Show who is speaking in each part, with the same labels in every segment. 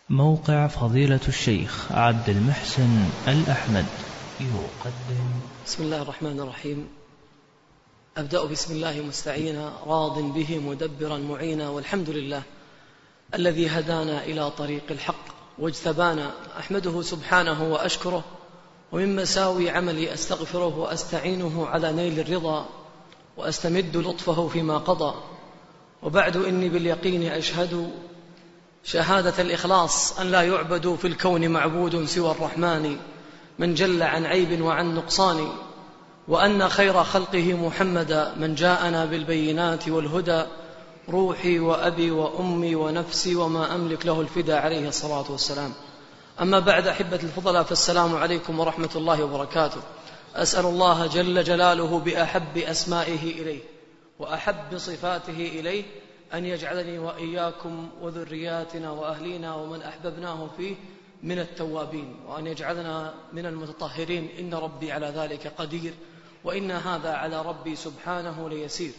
Speaker 1: موقع فضيلة الشيخ عبد المحسن الأحمد يقدم.
Speaker 2: بسم الله الرحمن الرحيم. أبدأ بسم الله مستعينا راض به مدبرا معينا، والحمد لله الذي هدانا إلى طريق الحق واجتبانا. أحمده سبحانه وأشكره، ومن مساوي عملي أستغفره وأستعينه على نيل الرضا، وأستمد لطفه فيما قضى. وبعد إني باليقين أشهد شهادة الإخلاص أن لا يعبد في الكون معبود سوى الرحمن من جل عن عيب وعن نقصان، وأن خير خلقه محمدا من جاءنا بالبينات والهدى، روحي وأبي وأمي ونفسي وما أملك له الفدا عليه الصلاة والسلام. أما بعد، أحبة الفضلاء، فالسلام عليكم ورحمة الله وبركاته. أسأل الله جل جلاله بأحب أسمائه إليه وأحب صفاته إليه أن يجعلني وإياكم وذرياتنا وأهلينا ومن أحببناه فيه من التوابين، وأن يجعلنا من المتطهرين، إن ربي على ذلك قدير، وإن هذا على ربي سبحانه ليسير.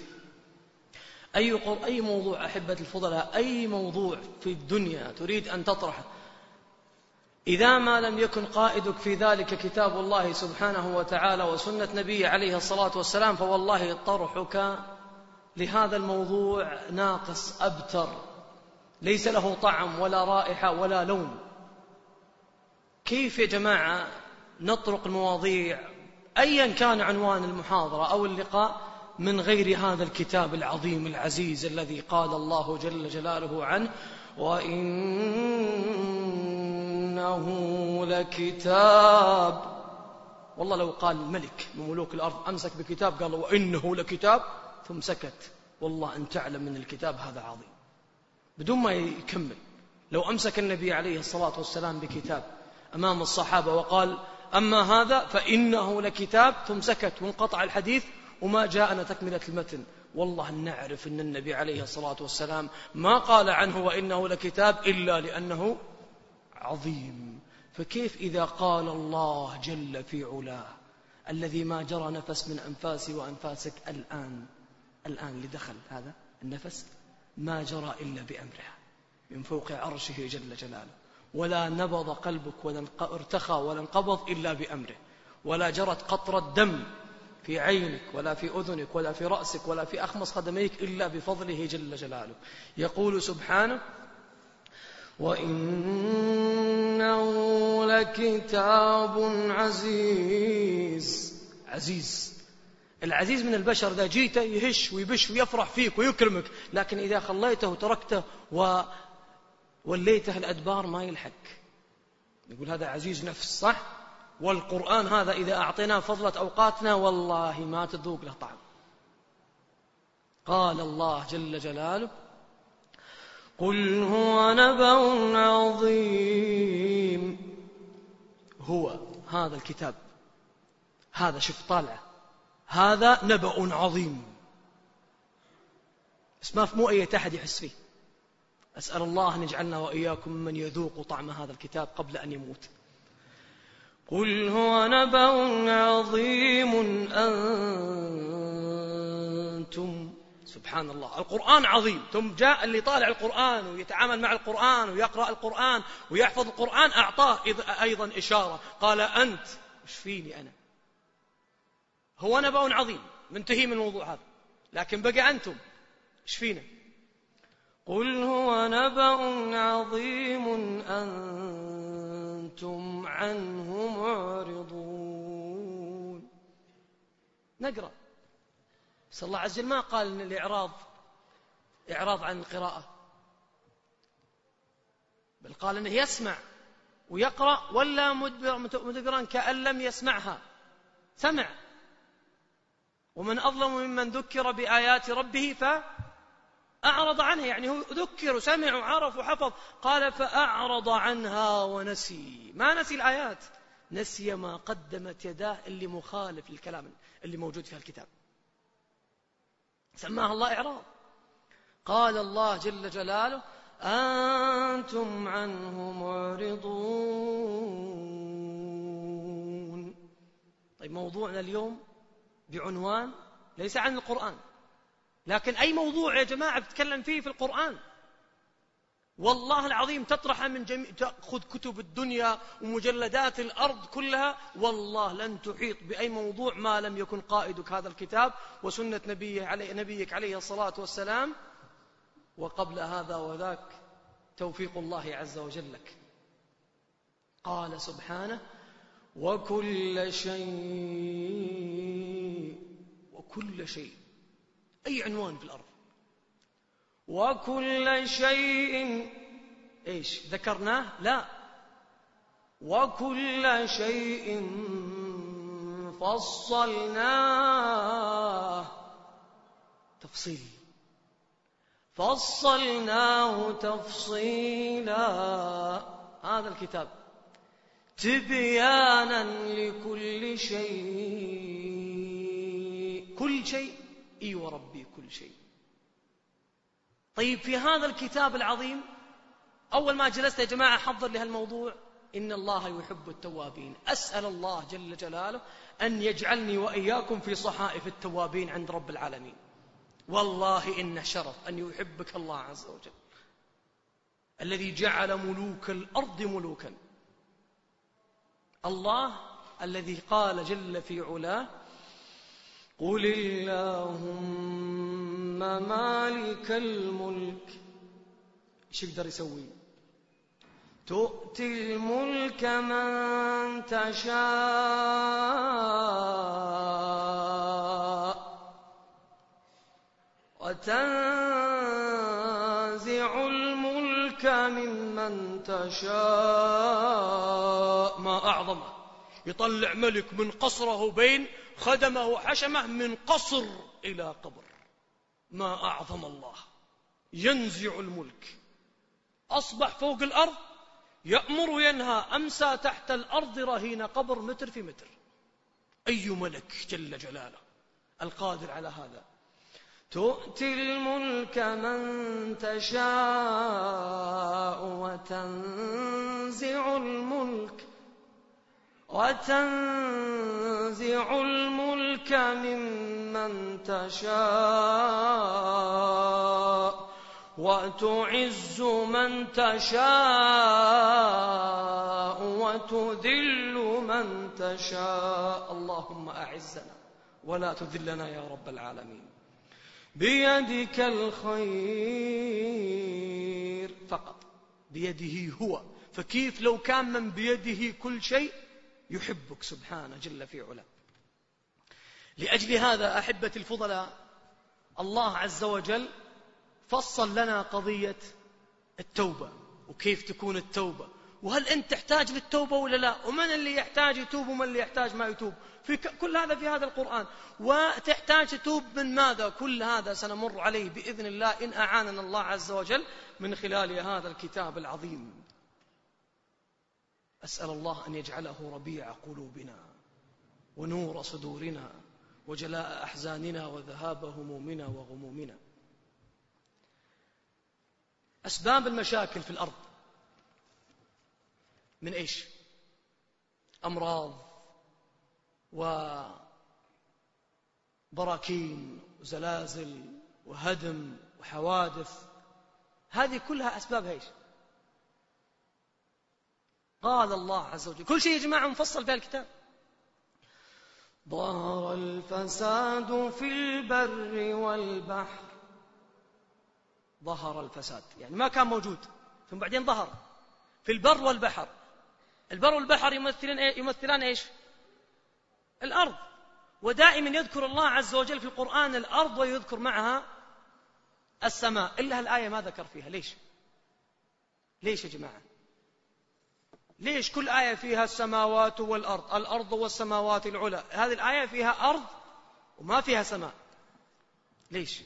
Speaker 2: أي موضوع أحبة الفضلاء، أي موضوع في الدنيا تريد أن تطرحه، إذا ما لم يكن قائدك في ذلك كتاب الله سبحانه وتعالى وسنة نبي عليه الصلاة والسلام، فوالله طرحك لهذا الموضوع ناقص أبتر، ليس له طعم ولا رائحة ولا لون. كيف يا جماعة نطرق المواضيع أيا كان عنوان المحاضرة أو اللقاء من غير هذا الكتاب العظيم العزيز الذي قال الله جل جلاله عنه: وإنه لكتاب. والله لو قال الملك من ملوك الأرض أمسك بكتاب قال وإنه لكتاب ثم سكت، والله أن تعلم من الكتاب هذا عظيم، بدون ما يكمل. لو أمسك النبي عليه الصلاة والسلام بكتاب أمام الصحابة وقال أما هذا فإنه لكتاب ثم سكت وانقطع الحديث وما جاءنا تكملة المتن، والله نعرف أن النبي عليه الصلاة والسلام ما قال عنه وإنه لكتاب إلا لأنه عظيم. فكيف إذا قال الله جل في علاه الذي ما جرى نفس من أنفاسي وأنفاسك الآن اللي دخل هذا النفس ما جرى إلا بأمره من فوق عرشه جل جلاله، ولا نبض قلبك ولا ارتخى ولا انقبض إلا بأمره، ولا جرت قطرة دم في عينك ولا في أذنك ولا في رأسك ولا في أخمص قدميك إلا بفضله جل جلاله. يقول سبحانه: وإنه لكتاب عزيز. عزيز، العزيز من البشر إذا جيته يهش ويبش ويفرح فيك ويكرمك، لكن إذا خليته وتركته ووليته الأدبار ما يلحق. يقول هذا عزيز نفس، صح؟ والقرآن هذا إذا أعطيناه فضلة أوقاتنا والله ما تذوق له طعم. قال الله جل جلاله: قل هو نبأ عظيم. هو هذا الكتاب، هذا شوف طالع، هذا نبأ عظيم، بس مو أي أحد يحس فيه. أسأل الله أن يجعلنا وإياكم من يذوق طعم هذا الكتاب قبل أن يموت. قل هو نبأ عظيم أنتم. سبحان الله، القرآن عظيم، ثم جاء اللي طالع القرآن ويتعامل مع القرآن ويقرأ القرآن ويحفظ القرآن أعطاه أيضا إشارة، قال أنت، إيش فيني أنا؟ هو نبأ عظيم، منتهي من الموضوع هذا، لكن بقى أنتم إيش فينا؟ قل هو نبأ عظيم أنتم عنه معرضون. نقرأ، بس الله عز وجل ما قال إن الإعراض إعراض عن القراءة، بل قال إنه يسمع ويقرأ ولا مدبرا كأن لم يسمعها. سمع، ومن أظلم ممن ذكر بآيات ربه فأعرض عنها، يعني هو ذكر وسمع وعرف وحفظ، قال فأعرض عنها ونسي، ما نسي الآيات، نسي ما قدمت يداه اللي مخالف للكلام اللي موجود في الكتاب، سماها الله إعراض. قال الله جل جلاله: أنتم عنه معرضون. طيب موضوعنا اليوم بعنوان ليس عن القرآن، لكن أي موضوع يا جماعة بتكلم فيه في القرآن والله العظيم تطرح من تأخذ كتب الدنيا ومجلدات الأرض كلها، والله لن تحيط بأي موضوع ما لم يكن قائدك هذا الكتاب وسنة نبيك عليه الصلاة والسلام، وقبل هذا وذاك توفيق الله عز وجل لك. قال سبحانه: وكل شيء، أي عنوان في الأرض، وكل شيء إيش ذكرناه؟ لا، وكل شيء فصلناه تفصيلا. هذا الكتاب تبيانا لكل شيء. كل شيء، اي وربي كل شيء. طيب في هذا الكتاب العظيم، أول ما جلست يا جماعة أحضر لهالموضوع إن الله يحب التوابين. أسأل الله جل جلاله أن يجعلني وإياكم في صحائف التوابين عند رب العالمين. والله إنه شرف أن يحبك الله عز وجل، الذي جعل ملوك الأرض ملوكا. الله الذي قال جل في علاه: قل اللهم مالك الملك. ايش يقدر يسوي؟ تؤتي الملك من تشاء وتنزع الملك ممن تشاء. ما أعظمه، يطلع ملك من قصره بين خدمه وحشمه، من قصر إلى قبر. ما أعظم الله، ينزع الملك، أصبح فوق الأرض يأمر وينهى، أمسى تحت الأرض رهين قبر متر في متر. أي ملك جل جلاله القادر على هذا. تؤتي الملك من تشاء وتنزع الملك ممن تشاء وتعز من تشاء وتذل من تشاء. اللهم أعزنا ولا تذلنا يا رب العالمين. بيدك الخير فقط، بيده هو. فكيف لو كان من بيده كل شيء؟ يحبك سبحانه جل في علاه. لأجل هذا أحبتي الفضلاء، الله عز وجل فصل لنا قضية التوبة، وكيف تكون التوبة، وهل أنت تحتاج للتوبة ولا لا، ومن اللي يحتاج يتوب ومن اللي يحتاج ما يتوب. كل هذا في هذا القرآن. وتحتاج تتوب من ماذا؟ كل هذا سنمر عليه بإذن الله إن أعاننا الله عز وجل من خلال هذا الكتاب العظيم. أسأل الله أن يجعله ربيع قلوبنا ونور صدورنا وجلاء أحزاننا وذهاب همومنا وغمومنا. أسباب المشاكل في الأرض من إيش؟ أمراض وبراكين وزلازل وهدم وحوادث. هذه كلها أسبابها إيش؟ قال الله عز وجل كل شيء يا جماعة مفصل في الكتاب. ظهر الفساد في البر والبحر. ظهر الفساد يعني ما كان موجود، ثم بعدين ظهر في البر والبحر. البر والبحر يمثلان إيش؟ الأرض. ودائما يذكر الله عز وجل في القرآن الأرض ويذكر معها السماء، إلا الآية ما ذكر فيها. ليش يا جماعة؟ ليش كل آية فيها السماوات والأرض، الأرض والسماوات العلى؟ هذه الآية فيها أرض وما فيها سماء. ليش؟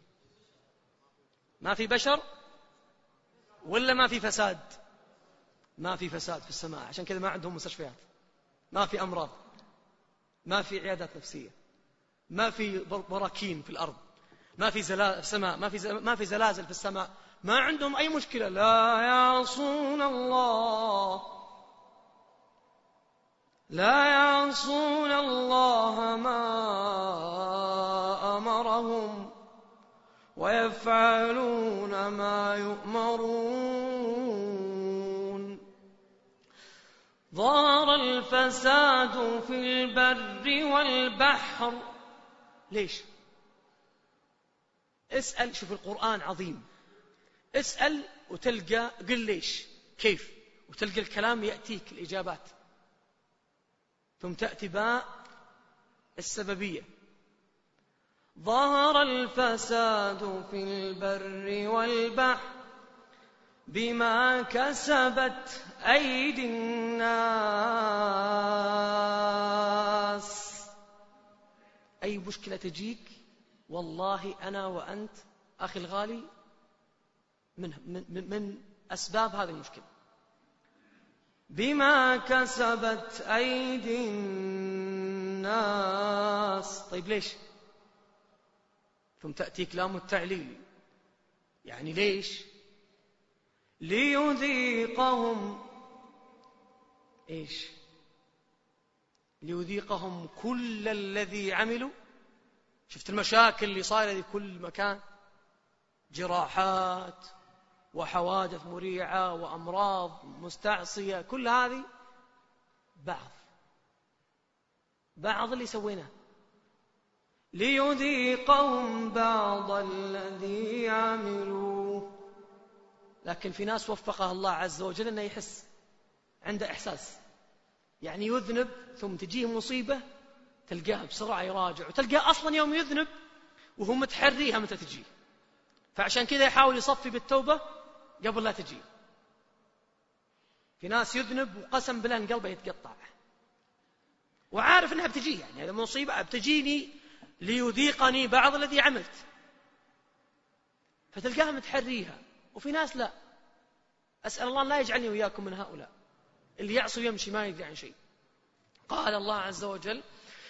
Speaker 2: ما في بشر ولا ما في فساد؟ ما في فساد في السماء، عشان كذا ما عندهم مستشفيات، ما في أمراض، ما في عيادات نفسية، ما في براكين في الأرض، ما في سماء، ما في زلازل في السماء، ما عندهم أي مشكلة. لا يعصون الله ما أمرهم ويفعلون ما يؤمرون. ظهر الفساد في البر والبحر. ليش؟ اسأل. شوف القرآن عظيم، اسأل وتلقى، قل ليش كيف، وتلقى الكلام يأتيك الإجابات، ثم تأتي باء السببية. ظهر الفساد في البر والبحر بما كسبت أيدي الناس. أي مشكلة تجيك والله أنا وأنت أخي الغالي من أسباب هذه المشكلة. بما كسبت أيدي الناس. طيب ليش؟ ثم تأتيك لام التعليل، يعني ليش؟ ليذيقهم إيش؟ ليذيقهم كل الذي عملوا. شفت المشاكل اللي صايرة في كل مكان، جراحات وحوادث مريعة وأمراض مستعصية، كل هذه بعض اللي سويناه. ليذيقهم بعض الذي عملوا. لكن في ناس وفقها الله عز وجل أنه يحس، عنده إحساس، يعني يذنب ثم تجيه مصيبة تلقاه بسرعة يراجع، وتلقاه أصلا يوم يذنب وهو متحريها متى تجيه، فعشان كذا يحاول يصفي بالتوبة قبل لا تجيه. في ناس يذنب وقسم بالله ان قلبه يتقطع وعارف انها بتجيه، يعني هذا مصيبة بتجيني ليذيقني بعض الذي عملت، فتلقاها متحريها. وفي ناس لا، أسأل الله لا يجعلني وياكم من هؤلاء اللي يعصي ويمشي ما يدري عن شيء. قال الله عز وجل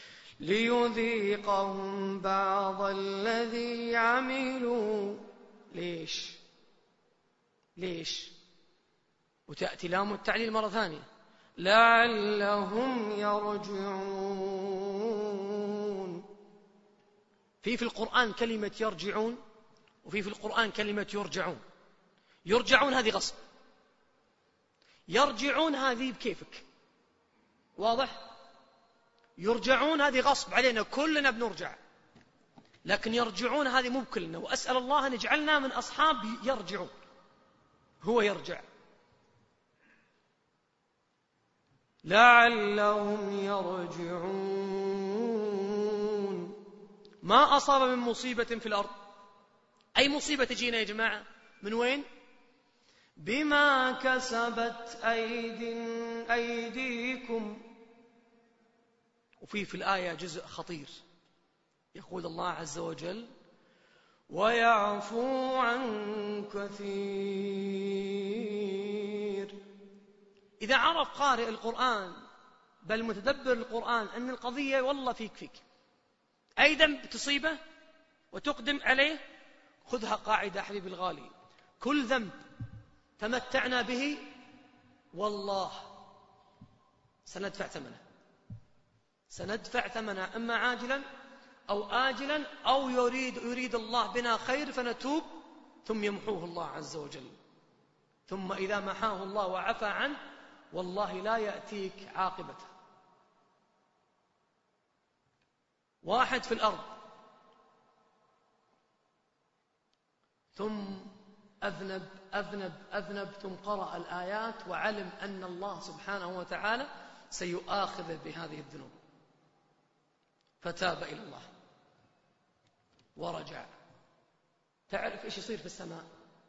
Speaker 2: ليذيقهم بعض الذي عملوا. ليش؟ وتأتي لام التعليل مرة ثانية، لعلهم يرجعون. في القرآن كلمة يرجعون، وفي القرآن كلمة يرجعون. يرجعون هذه غصب، يرجعون هذه بكيفك، واضح؟ يرجعون هذه غصب علينا، كلنا بنرجع، لكن يرجعون هذه مو بكلنا. وأسأل الله أن يجعلنا من أصحاب يرجعون، هو يرجع. لعلهم يرجعون. ما أصاب من مصيبة في الأرض، أي مصيبة تجينا يا جماعة من وين؟ بما كسبت أيديكم. وفي الآية جزء خطير، يقول الله عز وجل ويعفو عن كثير. إذا عرف قارئ القرآن بل متدبر القرآن أن القضية والله فيك أي ذنب تصيبه وتقدم عليه، خذها قاعدة حبيبي الغالي، كل ذنب تمتعنا به والله سندفع ثمنه إما عاجلا أو آجلا، أو يريد الله بنا خير فنتوب ثم يمحوه الله عز وجل. ثم إذا محاه الله وعفى عنه والله لا يأتيك عاقبته. واحد في الأرض ثم أذنب ثم قرأ الآيات وعلم أن الله سبحانه وتعالى سيؤاخذه بهذه الذنوب، فتاب إلى الله ورجع. تعرف إيش يصير في السماء؟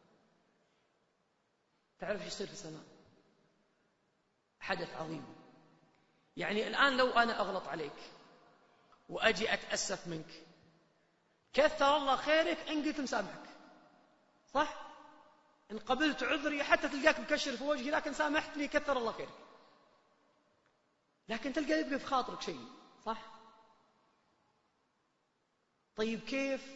Speaker 2: حدث عظيم. يعني الآن لو أنا أغلط عليك وأجي أتأسف منك، كثر الله خيرك إن قلت مسامحك، صح؟ إن قبلت عذري حتى تلقاك مكشر في وجهي لكن سامحتني، كثر الله خيرك. لكن تلقى يبقى في خاطرك شيء، صح؟ طيب كيف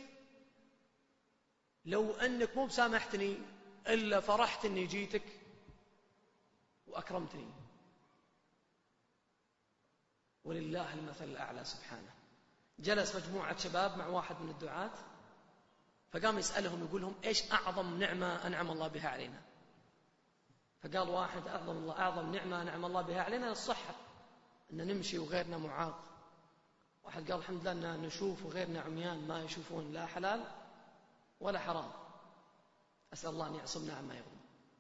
Speaker 2: لو أنك مو بسامحتني إلا فرحت أني جيتك وأكرمتني؟ ولله المثل الأعلى سبحانه. جلس مجموعة شباب مع واحد من الدعاة فقام يسألهم يقول لهم إيش أعظم نعمة أنعم الله بها علينا؟ فقال واحد: أعظم نعمة نعم الله بها علينا الصحة، أن نمشي وغيرنا معاق. واحد قال: الحمد لله أن نشوف وغيرنا عميان ما يشوفون لا حلال ولا حرام، أسأل الله أن يعصمنا عما يغضب.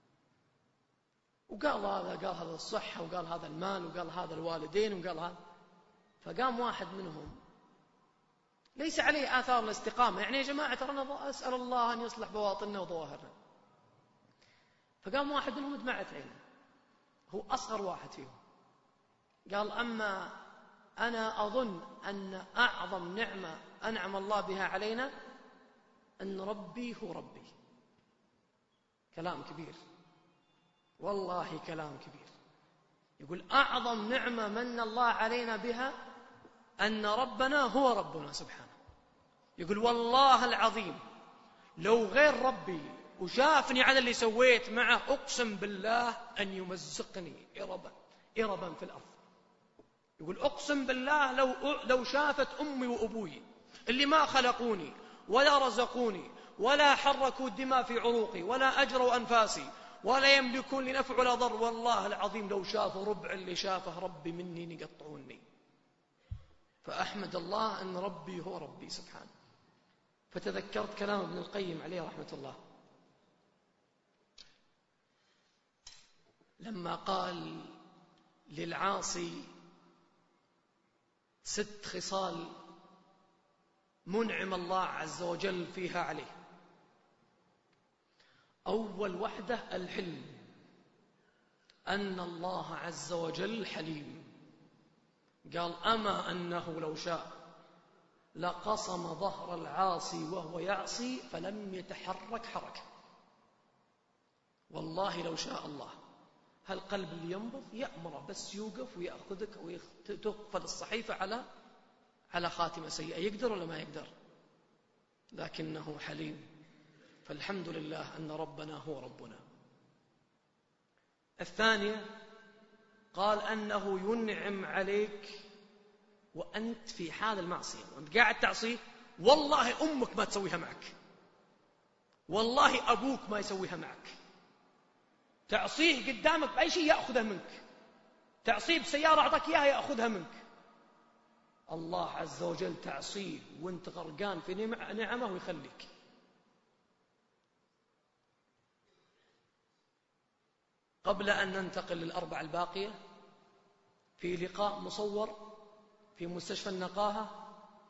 Speaker 2: وقال هذا الصحة، وقال هذا المال، وقال هذا الوالدين، وقال هذا. فقام واحد منهم ليس عليه آثار الاستقامة، يعني يا جماعة ترى أنا أسأل الله أن يصلح بواطننا وظواهرنا. فقام واحد منهم دمعت عينه، هو أصغر واحد فيهم، قال: أما أنا أظن أن أعظم نعمة أنعم الله بها علينا أن ربي هو ربي. كلام كبير، والله كلام كبير. يقول: أعظم نعمة من الله علينا بها أن ربنا هو ربنا سبحانه. يقول: والله العظيم لو غير ربي وشافني على اللي سويت معه أقسم بالله أن يمزقني إربا في الأرض. يقول: أقسم بالله لو شافت أمي وأبوي اللي ما خلقوني ولا رزقوني ولا حركوا الدماء في عروقي ولا أجروا أنفاسي ولا يملكون لنفع ولا ضر، والله العظيم لو شافوا ربع اللي شافه ربي مني يقطعوني. فأحمد الله أن ربي هو ربي سبحانه. فتذكرت كلام ابن القيم عليه رحمة الله لما قال للعاصي 6 خصال منعم الله عز وجل فيها عليه. أول وحدة الحلم، أن الله عز وجل حليم. قال: أما أنه لو شاء لقصم ظهر العاصي وهو يعصي فلم يتحرك حركة. والله لو شاء الله هالقلب اللي ينبض يأمره بس يوقف ويأخذك وتقفل الصحيفة على خاتمة سيئة. يقدر ولا ما يقدر؟ لكنه حليم. فالحمد لله أن ربنا هو ربنا. الثانية قال: أنه ينعم عليك وأنت في حال المعصية، وأنت قاعد تعصيه، والله أمك ما تسويها معك، والله أبوك ما يسويها معك. تعصيه قدامك بأي شيء يأخذها منك، تعصيه بسيارة أعطاك إياها يأخذها منك. الله عز وجل تعصيه وانت غرقان في نعمه ويخليك. قبل أن ننتقل للأربع الباقية، في لقاء مصور في مستشفى النقاهة،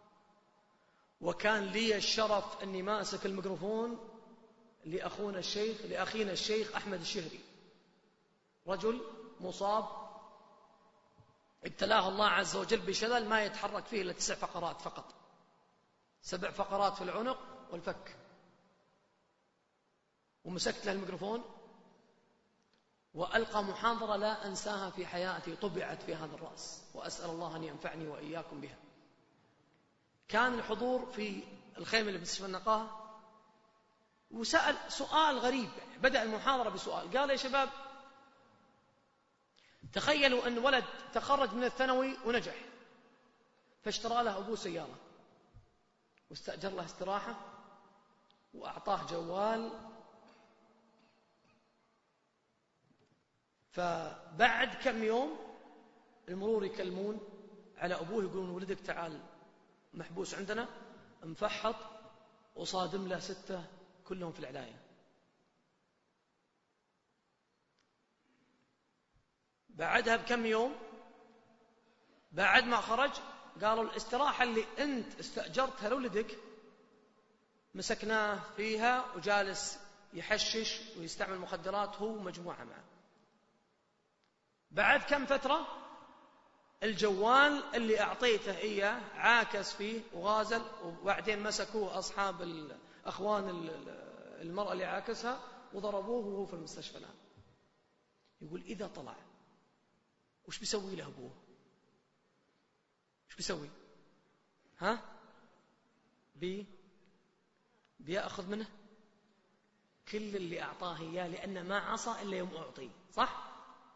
Speaker 2: وكان لي الشرف أني ماسك الميكروفون لأخينا الشيخ أحمد الشهري، رجل مصاب ابتلاه الله عز وجل بشلل ما يتحرك فيه إلا 9 فقرات فقط، 7 فقرات في العنق والفك. ومسكت له الميكروفون وألقى محاضرة لا أنساها في حياتي، طبعت في هذا الرأس، وأسأل الله أن ينفعني وإياكم بها. كان الحضور في الخيمة اللي في مستشفى النقاهة، وسأل سؤال غريب. بدأ المحاضرة بسؤال، قال: يا شباب، تخيلوا أن ولد تخرج من الثانوي ونجح، فاشترى له أبوه سيارة واستأجر له استراحة وأعطاه جوال. فبعد كم يوم المرور يكلمون على أبوه يقولون: ولدك تعال محبوس عندنا، مفحط وصادم له 6 كلهم في العلاية. بعدها بكم يوم بعد ما خرج قالوا: الاستراحة اللي أنت استأجرتها لولدك مسكناه فيها وجالس يحشش ويستعمل مخدرات هو ومجموعة معه. بعد كم فترة الجوال اللي أعطيته إياه عاكس فيه وغازل، وبعدين مسكوه أصحاب الأخوان المرأة اللي عاكسها وضربوه وهو في المستشفى الآن. يقول: إذا طلع وش بيسوي له أبوه؟ وش بيسوي؟ بيأخذ منه كل اللي أعطاه إياه، لأنه ما عصى إلا يوم أعطي، صح؟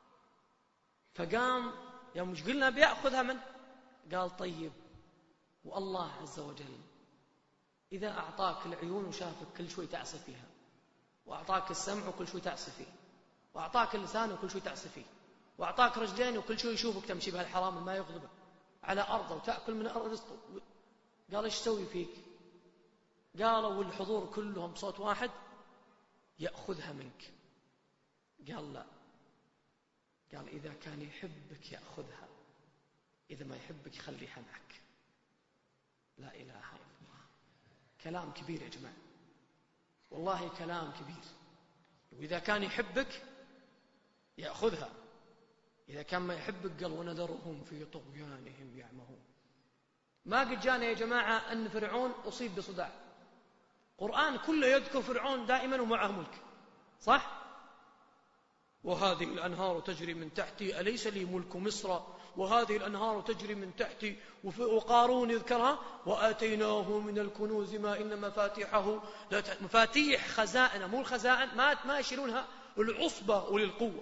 Speaker 2: فقام يوم مش قلنا بيأخذها منه، قال: طيب، والله عز وجل إذا أعطاك العيون وشافك كل شوي تعصي فيها، وأعطاك السمع وكل شوي تعصي فيه، وأعطاك اللسان وكل شيء تعصي فيه، وأعطاك رجلين وكل شيء يشوفك تمشي بهالحرام ما يغضبه على أرضه وتأكل من أرض رزقه. قال إيش سوي فيك؟ قالوا والحضور كلهم بصوت واحد يأخذها منك. قال لا، قال إذا كان يحبك يأخذها، إذا ما يحبك يخليها معك. لا إله إلا الله. كلام كبير يا جماعة، والله كلام كبير. وإذا كان يحبك يأخذها، إذا كان ما يحبك قال ونذرهم في طغيانهم يعمهون. ما قد جانا يا جماعة أن فرعون أصيب بصداع. قرآن كله يذكر فرعون دائما ومعه ملك، صح؟ وهذه الأنهار تجري من تحتي أليس لي ملك مصر وهذه الأنهار تجري من تحتي. وقارون يذكرها وآتيناه من الكنوز ما إن مفاتيحه مفاتيح خزائن، مو الخزائن ما يشيلونها العصبة وللقوة.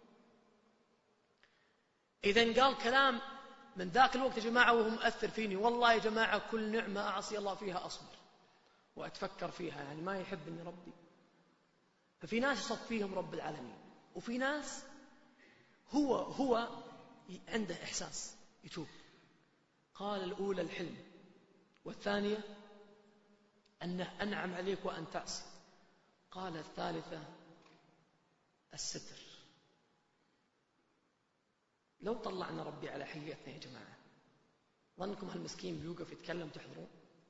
Speaker 2: إذن قال كلام من ذاك الوقت يا جماعة وهو مؤثر فيني. والله يا جماعة كل نعمة أعصي الله فيها أصبر وأتفكر فيها، يعني ما يحبني ربي. ففي ناس يصفيهم رب العالمين، وفي ناس هو عنده إحساس يتوب. قال الأولى الحلم، والثانية أنه أنعم عليك وأن تعصي. قال الثالثة الستر. لو طلعنا ربي على حقيقتنا يا جماعة، ظنكم هالمسكين بيوقف يتكلم تحضرون؟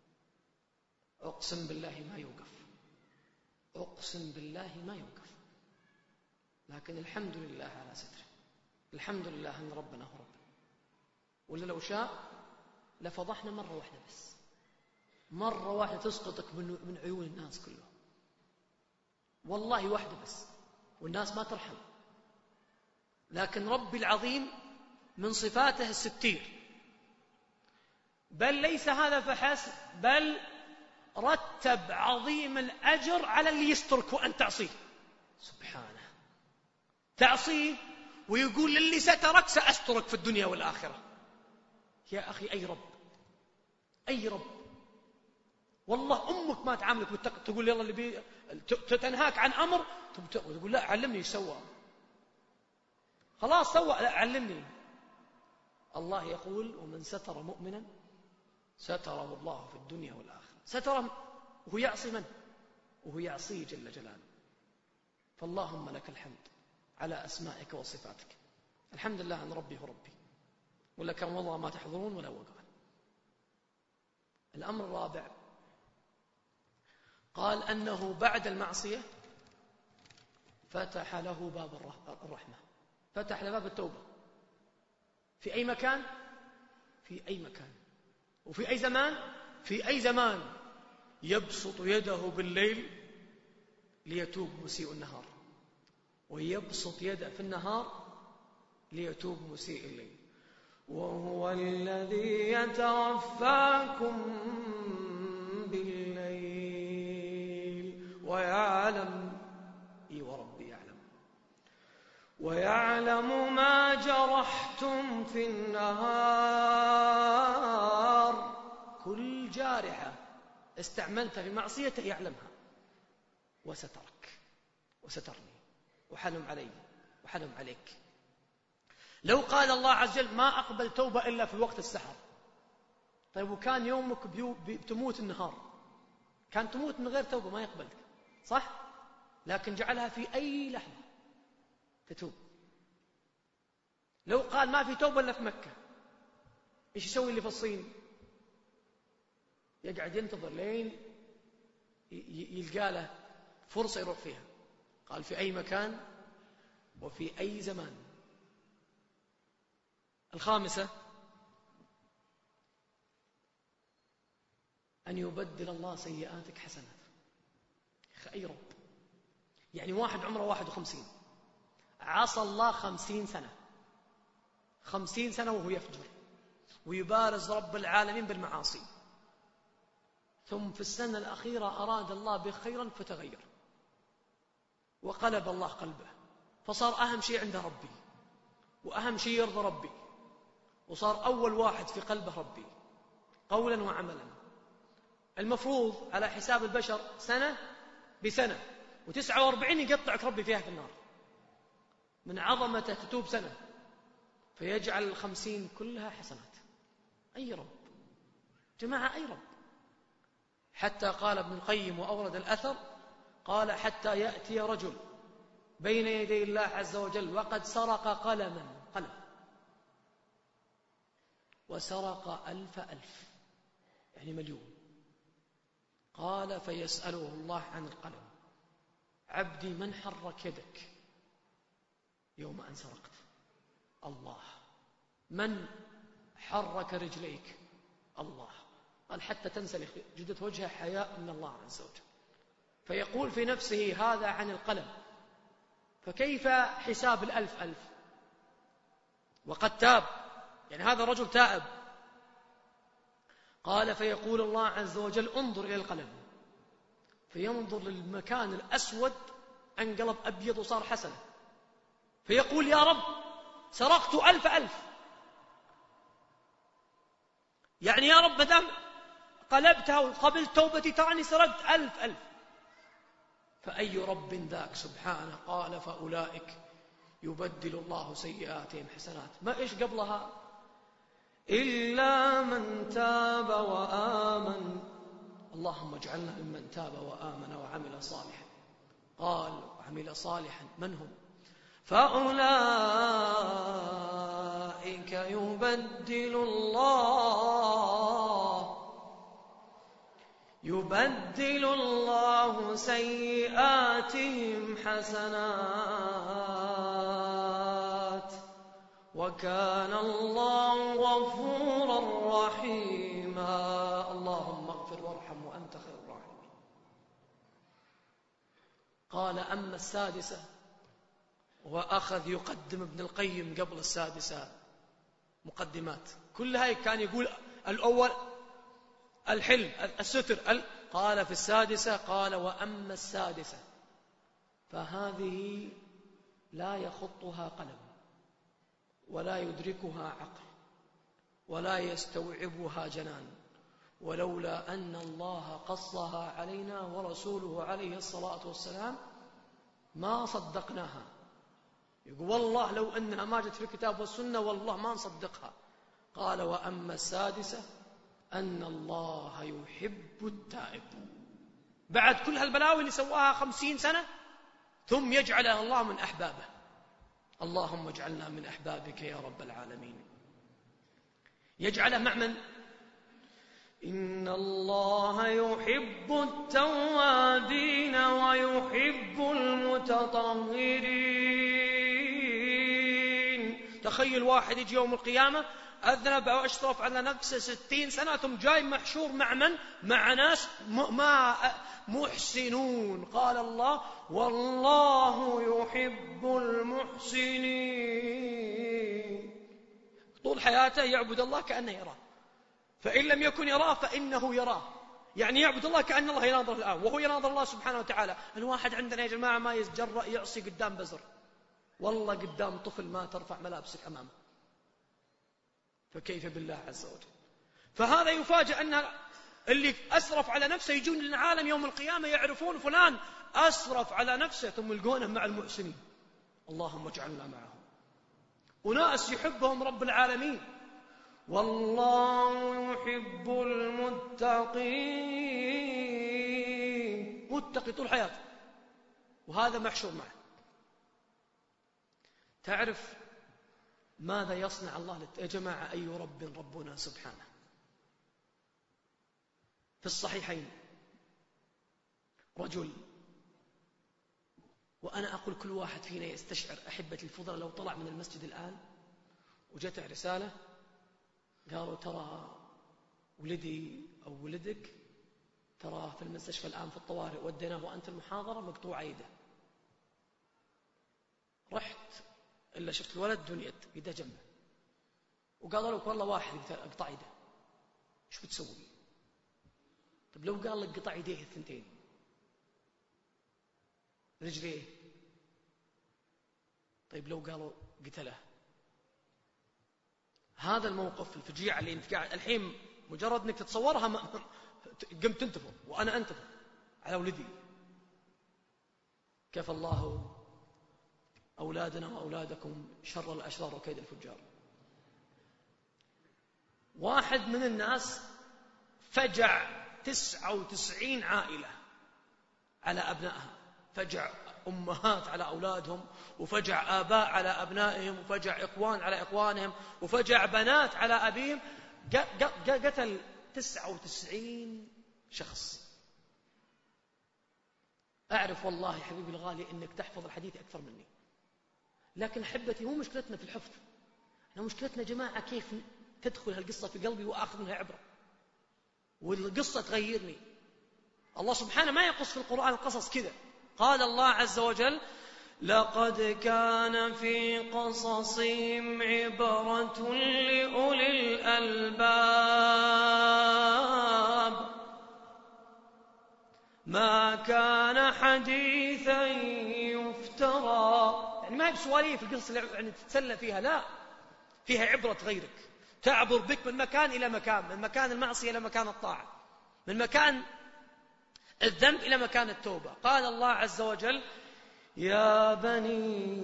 Speaker 2: أقسم بالله ما يوقف، أقسم بالله ما يوقف. لكن الحمد لله على ستره، الحمد لله أن ربنا هو ربنا. ولا لو شاء لفضحنا مرة واحدة بس، مرة واحدة تسقطك من عيون الناس كلهم، والله واحدة بس، والناس ما ترحم. لكن ربي العظيم من صفاته الستير. بل ليس هذا فحسب، بل رتب عظيم الأجر على اللي يسترك وأن تعصيه سبحانه. تعصيه ويقول للي سترك سأسترك في الدنيا والآخرة. يا أخي أي رب، أي رب. والله أمك ما تعاملك بالتقوى، تقول يلا اللي تنهاك عن أمر تقول لا علمني ايش سوى، خلاص سوى لا علمني. الله يقول ومن ستر مؤمنا ستره الله في الدنيا والآخرة. ستره وهو يعصي من؟ وهو يعصيه جل جلاله. فاللهم لك الحمد على أسمائك وصفاتك. الحمد لله أن ربي هو ربي، ولا كان والله ما تحضرون ولا وقع. الأمر الرابع قال أنه بعد المعصية فتح له باب الرحمة، فتح له باب التوبة في أي مكان، في أي مكان، وفي أي زمان، في أي زمان. يبسط يده بالليل ليتوب مسيء النهار، ويبسط يده في النهار ليتوب مسيء الليل. وهو الذي يتوفاكم بالليل ويعلم وربي يعلم ويعلم ما جرحتم في النهار. كل جارحة استعملتها في معصيته يعلمها، وسترك وسترني وحلم علي وحلم عليك. لو قال الله عز وجل ما أقبل توبة إلا في وقت السحر، طيب وكان يومك بتموت النهار، كان تموت من غير توبة ما يقبلك، صح؟ لكن جعلها في أي لحظة تتوب. لو قال ما في توبة إلا في مكة، إيش يسوي اللي في الصين؟ يقعد ينتظر لين يلقى له فرصة يروح فيها. قال في أي مكان وفي أي زمان. الخامسة أن يبدل الله سيئاتك حسنات. أي رب، يعني واحد عمره 51 عصى الله 50 سنة، 50 سنة وهو يفجر ويبارز رب العالمين بالمعاصي، ثم في السنة الأخيرة أراد الله به خيرا فتغير وقلب الله قلبه، فصار أهم شيء عند ربي وأهم شيء يرضى ربي، وصار أول واحد في قلبه ربي قولا وعملا. المفروض على حساب البشر سنة بسنة و49 يقطعك ربي فيها في النار، من عظمته تتوب سنة فيجعل 50 كلها حسنات. أي رب جماعة، أي رب. حتى قال ابن القيم وأورد الأثر، قال حتى يأتي رجل بين يدي الله عز وجل وقد سرق قلم وسرق 1000 يعني 1,000,000. قال فيسأله الله عن القلم: عبدي من حرك يدك يوم أن سرقت؟ الله. من حرك رجليك؟ الله. قال حتى تنسلخ جدة وجهه حياء من الله عز وجل. فيقول في نفسه هذا عن القلم، فكيف حساب 1000 وقد تاب؟ يعني هذا رجل تائب. قال فيقول الله عز وجل: انظر إلى القلم. فينظر للمكان الأسود انقلب أبيض وصار حسنة. فيقول: يا رب سرقت 1000. يعني يا رب مدام قلبتها وقبلت توبتي تراني سرقت 1000. فأي رب ذاك سبحانه؟ قال فأولئك يبدل الله سيئاتهم حسنات. ما إيش قبلها؟ إلا من تاب وآمن. اللهم اجعلنا ممن تاب وآمن وعمل صالحا. قال وعمل صالحا من هم؟ فأولئك يبدل الله سيئاتهم حسنات وكان الله غفورا رحيما. اللهم اغفر وارحم وأنت خير الراحمين. قال أما السادسة، وأخذ يقدم ابن القيم قبل السادسة مقدمات كلها كان يقول الأول الحلم الستر، قال في السادسة قال وأما السادسة فهذه لا يخطها قلم ولا يدركها عقل ولا يستوعبها جنان، ولولا أن الله قصها علينا ورسوله عليه الصلاة والسلام ما صدقناها. يقول والله لو أنها ما جت في الكتاب والسنة والله ما نصدقها. قال وأما السادسة أن الله يحب التائب. بعد كل هالبلاوي اللي سواها 50 سنة ثم يجعلها الله من أحبابه. اللهم اجعلنا من أحبابك يا رب العالمين. يجعله مع من؟ إن الله يحب التوابين ويحب المتطهرين. تخيل واحد يجي يوم القيامة أذنب أو أشرف على نفسه 60 سنة ثم جاي محشور مع من؟ مع ناس محسنون. قال الله والله يحب المحسنين. طول حياته يعبد الله كأنه يراه، فإن لم يكن يراه فإنه يراه. يعني يعبد الله كأن الله يناظر الآن وهو يناظر الله سبحانه وتعالى. الواحد عندنا يا جماعة ما يتجرأ يعصي قدام بزر، والله قدام طفل ما ترفع ملابسك أمامه، فكيف بالله عز وجل؟ فهذا يفاجأ أن اللي أسرف على نفسه يجون للعالم يوم القيامة يعرفون فلان أسرف على نفسه ثم يلقونه مع المحسنين. اللهم اجعلنا معهم. وناس يحبهم رب العالمين. والله يحب المتقين. متقي طول حياته وهذا محشور معه. تعرف ماذا يصنع الله يا جماعة؟ أي رب ربنا سبحانه. في الصحيحين رجل، وأنا أقول كل واحد فينا يستشعر أحبة الفضل لو طلع من المسجد الآن وجاءته رسالة قالوا ترى ولدي أو ولدك ترى في المستشفى الآن في الطوارئ وديناه وأنت المحاضرة مقطوع يده. رحت إلا شفت الولد دون يده جنبه وقالوا لك والله واحد قطع يده، إيش بتسوي؟ طب لو قال لك قطع يديه الثنتين رجليه، طيب لو قالوا قتله؟ هذا الموقف الفجيع اللي انت قاعد الحين مجرد انك تتصورها قمت تنتفض وانا انتفض على ولدي. كيف الله أولادنا وأولادكم شر الأشرار وكيد الفجار. واحد من الناس فجع 99 عائلة على أبنائها، فجع أمهات على أولادهم، وفجع آباء على أبنائهم، وفجع إخوان على إخوانهم، وفجع بنات على أبيهم. قتل 99 شخص. أعرف والله حبيبي الغالي أنك تحفظ الحديث أكثر مني، لكن أحبتي مو مشكلتنا في الحفظ، احنا مشكلتنا جماعة كيف تدخل هالقصة في قلبي وآخذ منها عبرة والقصة تغيرني. الله سبحانه ما يقص في القرآن القصص كذا. قال الله عز وجل: لقد كان في قصصهم عبرة لأولي الألباب ما كان حديثا يفترى. يعني ما هي بسواليف القصص اللي يعني تتسلى فيها، لا، فيها عبرة غيرك، تعبر بك من مكان إلى مكان، من مكان المعصية إلى مكان الطاعة، من مكان الذنب إلى مكان التوبة. قال الله عز وجل: يا بني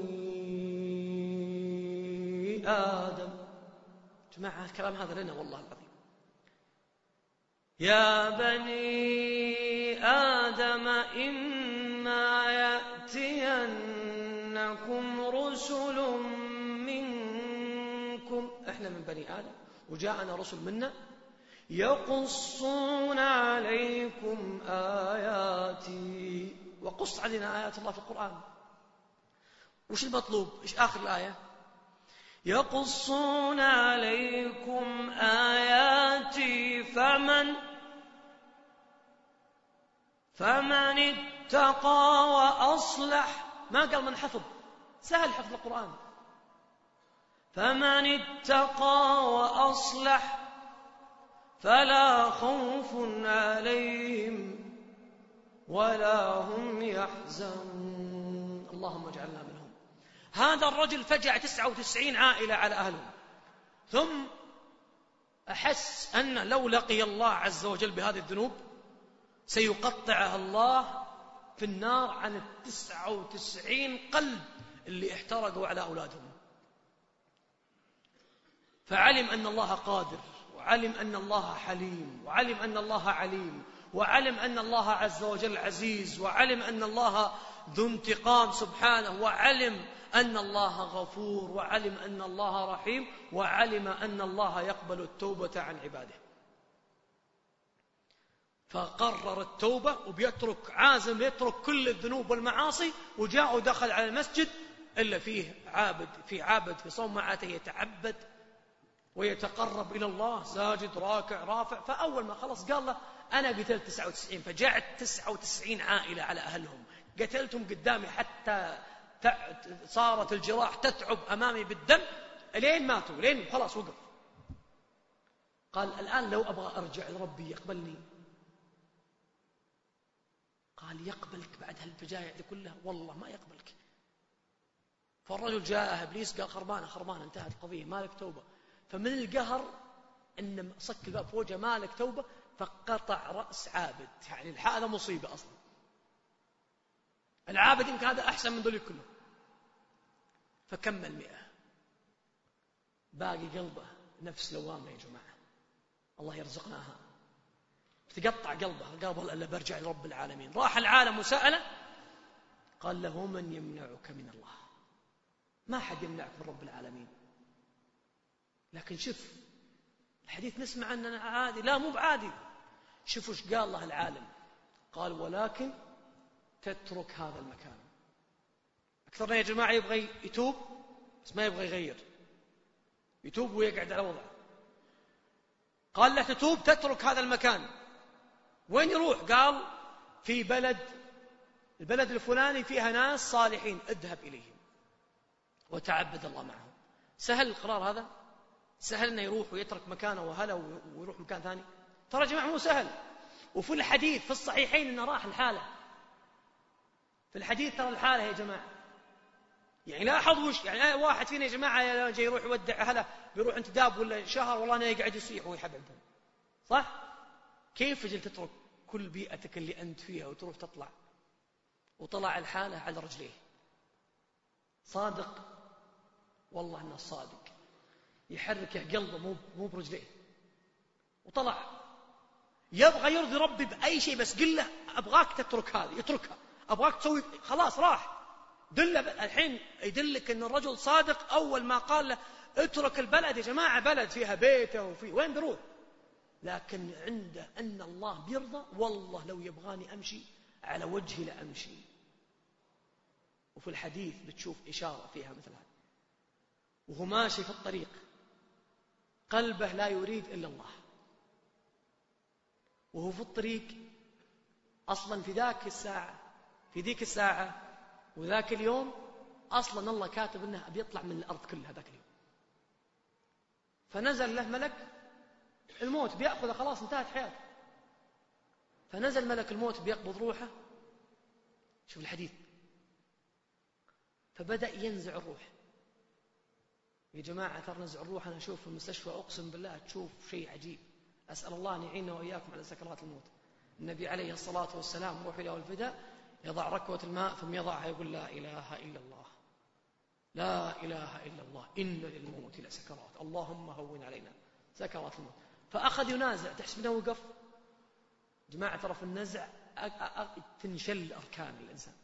Speaker 2: آدم. جماعة الكلام هذا لنا والله العظيم. يا بني آدم إما يأتينكم رسل منكم، إحنا من بني آدم وجاءنا رسل منا، يقصون عليكم آياتي. وقص علينا آيات الله في القرآن. وش المطلوب؟ إيش آخر الآية؟ يقصون عليكم آياتي فمن اتقى وأصلح. ما قال من حفظ، سهل حفظ القرآن. فمن اتقى وأصلح فلا خوف عليهم ولا هم يحزنون. اللهم اجعلنا منهم. هذا الرجل فجع 99 عائلة على أهلهم، ثم أحس أن لو لقي الله عز وجل بهذه الذنوب سيقطعها الله في النار عن 99 قلب اللي احترقوا على أولادهم. فعلم أن الله قادر، وعلم أن الله حليم، وعلم أن الله عليم، وعلم أن الله عز وجل عزيز، وعلم أن الله ذو انتقام سبحانه، وعلم أن الله غفور، وعلم أن الله رحيم، وعلم أن الله يقبل التوبة عن عباده. فقرر التوبة وبيترك، عازم يترك كل الذنوب والمعاصي. وجاء ودخل على المسجد إلا فيه عابد في صومعته يتعبد ويتقرب إلى الله، ساجد راكع رافع. فأول ما خلص قال له: أنا قتلت 99. فجاءت 99 عائلة على أهلهم، قتلتهم قدامي حتى صارت الجراح تتعب أمامي بالدم لين ماتوا، لين خلاص وقف. قال: الآن لو أبغى أرجع لربي يقبلني؟ قال: يقبلك بعد هالفجايع دي كلها؟ والله ما يقبلك. فالرجل جاء إبليس قال: خربانة انتهت القضية، مالك توبة. فمن القهر إن صك الباب في وجهه: مالك توبة. فقطع رأس عابد. يعني هذا مصيبة أصلا. العابد يمكن هذا أحسن من ذلك كله. فكمل 100. باقي قلبه نفس لوامة يا جماعة، الله يرزقناها. تقطع قلبه، قال: إلا برجع لرب العالمين. راح العالم وسأله، قال له: من يمنعك من الله؟ ما حد يمنعك من رب العالمين. لكن شوف الحديث نسمع أننا عادي، لا مو بعادي. شوفوا ايش قال الله العالم. قال: ولكن تترك هذا المكان. أكثرنا يا جماعة يبغى يتوب بس ما يبغى يغير، يتوب ويقعد على وضعه. قال له: تتوب تترك هذا المكان. وين يروح؟ قال: في البلد الفلاني فيها ناس صالحين، اذهب إليهم وتعبد الله معهم. سهل القرار هذا؟ سهل أنه يروح ويترك مكانه وهلا ويروح مكان ثاني؟ ترى يا جماعة مو سهل. وفي الحديث في الصحيحين أنه راح الحالة. في الحديث ترى الحالة يا جماعة. يعني لاحظوا وش يعني واحد فينا يا جماعة جاي يروح يودع أهله، بيروح انتداب ولا شهر، والله أنا يقعد يصيح ويحببهم، صح؟ كيف أجل تترك كل بيئتك اللي أنت فيها وتروح تطلع؟ وطلع الحالة على رجليه. صادق، والله أنه صادق، يحرك قلبه مو برجليه، وطلع يبغى يرضي ربي بأي شيء، بس قل له أبغاك تترك هذه، يتركها، أبغاك تسوي، خلاص راح. دله الحين يدلك أن الرجل صادق. أول ما قال له اترك البلد، يا جماعة بلد فيها بيته وفيه وين بيروح، لكن عنده أن الله بيرضى، والله لو يبغاني أمشي على وجهي لأمشي. وفي الحديث بتشوف إشارة فيها مثل هذا، وهو ماشي في الطريق قلبه لا يريد إلا الله، وهو في الطريق أصلا في ذيك الساعة وذاك اليوم أصلا الله كاتب أنه بيطلع من الأرض كلها ذاك اليوم. فنزل له ملك الموت بيأخذه، خلاص انتهت حياته. فنزل ملك الموت بيقبض روحه، شوف الحديث، فبدأ ينزع الروح. يا جماعة ترى نزع الروح أنا أشوف في المستشفى أقسم بالله تشوف شيء عجيب. أسأل الله أن يعيننا وإياكم على سكرات الموت. النبي عليه الصلاة والسلام روح إليه والفداء يضع ركوة الماء ثم يضعها يقول لا إله إلا الله، لا إله إلا الله، إن للموت لسكرات، اللهم هون علينا سكرات الموت. فأخذ ينازع، تحسب أنه وقف؟ جماعة ترى في النزع تنشل أركان الإنسان،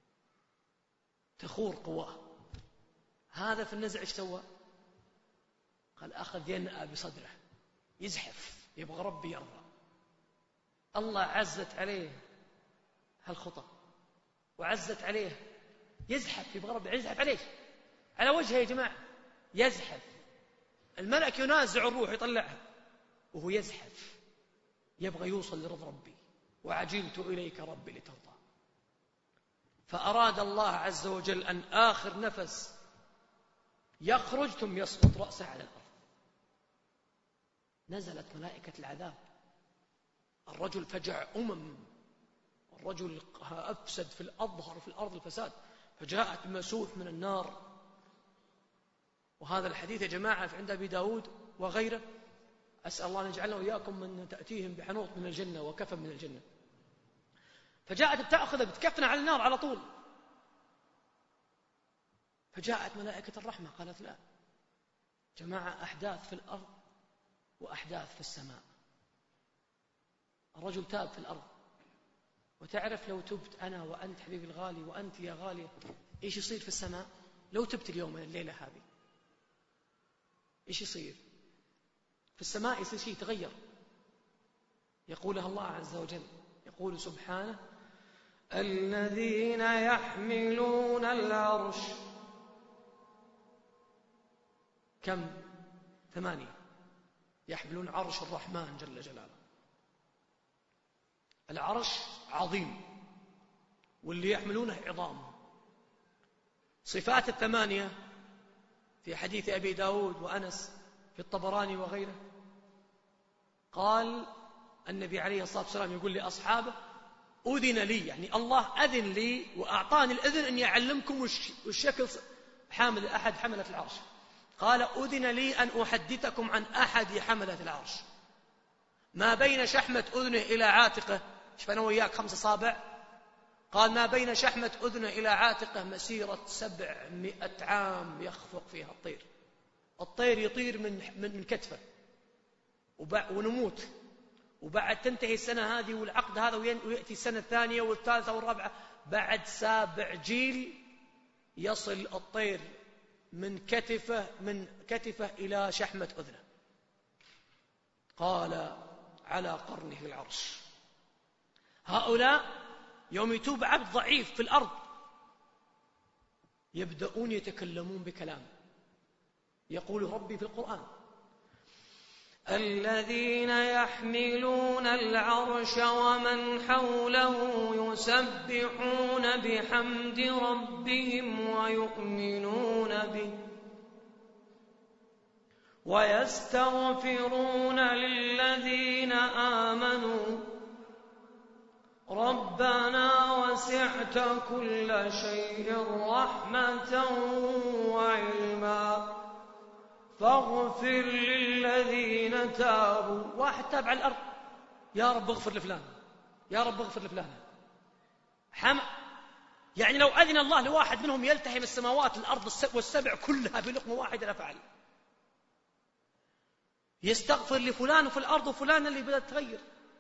Speaker 2: تخور قواه. هذا في النزع ايش سوى؟ قال أخذ ينأى بصدره، يزحف، يبغى ربي يرضى. الله عزت عليه هالخطأ وعزت عليه، يزحف، يبغى ربي يزحف عليه على وجهه. يا جماعة يزحف، الملك ينازع الروح يطلعها وهو يزحف، يبغى يوصل لرضا ربي. وعجلت إليك ربي لترضى. فأراد الله عز وجل أن آخر نفس يخرج ثم يسقط رأسه على الأرض. نزلت ملائكة العذاب، الرجل فجع الرجل أفسد في الأظهر في الأرض الفساد، فجاءت بمسوح من النار. وهذا الحديث يا جماعة عند أبي داود وغيره. أسأل الله أن يجعلنا وإياكم من تأتيهم بحنوط من الجنة وكفن من الجنة. فجاءت بتأخذ بتكفن على النار على طول. فجاءت ملائكة الرحمة قالت لا جماعة، أحداث في الأرض وأحداث في السماء. الرجل تاب في الأرض، وتعرف لو تبت أنا وأنت حبيبي الغالي وأنت يا غالية إيش يصير في السماء؟ لو تبت اليوم الليلة هذه إيش يصير في السماء؟ يصير شيء تغير. يقولها الله عز وجل، يقول سبحانه الذين يحملون العرش، كم؟ 8 يحملون عرش الرحمن جل جلاله. العرش عظيم واللي يحملونه عظام. صفات 8 في حديث أبي داود وأنس في الطبراني وغيره، قال النبي عليه الصلاة والسلام يقول لأصحابه أذن لي، يعني الله أذن لي وأعطاني الإذن أن يعلمكم والشكل حامل أحد حملة العرش. قال أذن لي أن أحدثكم عن أحد حملة العرش، ما بين شحمة أذنه إلى عاتقه، شفنا وياك 5 أصابع، قال ما بين شحمة أذنه إلى عاتقه مسيرة 700 عام يخفق فيها الطير. الطير يطير من كتفه ونموت، وبعد تنتهي السنة هذه والعقد هذا ويأتي السنة الثانية والثالثة والرابعة، بعد 7 جيل يصل الطير من كتفه إلى شحمة أذنه. قال على قرنه العرش. هؤلاء يوم يتوب عبد ضعيف في الأرض يبدأون يتكلمون بكلام، يقول ربي في القرآن الذين يحملون العرش ومن حوله يسبحون بحمد ربهم ويؤمنون به ويستغفرون للذين آمنوا ربنا وسعت كل شيء رحمة وعلما فاغفر للذين تابوا. واحد تاب على الأرض، يا رب اغفر لفلان، يا رب اغفر لفلان، يعني لو أذن الله لواحد منهم يلتهم السماوات الأرض والسبع كلها بلقمة واحدة لفعل. يستغفر لفلان في الأرض وفلان اللي بدأت تغير.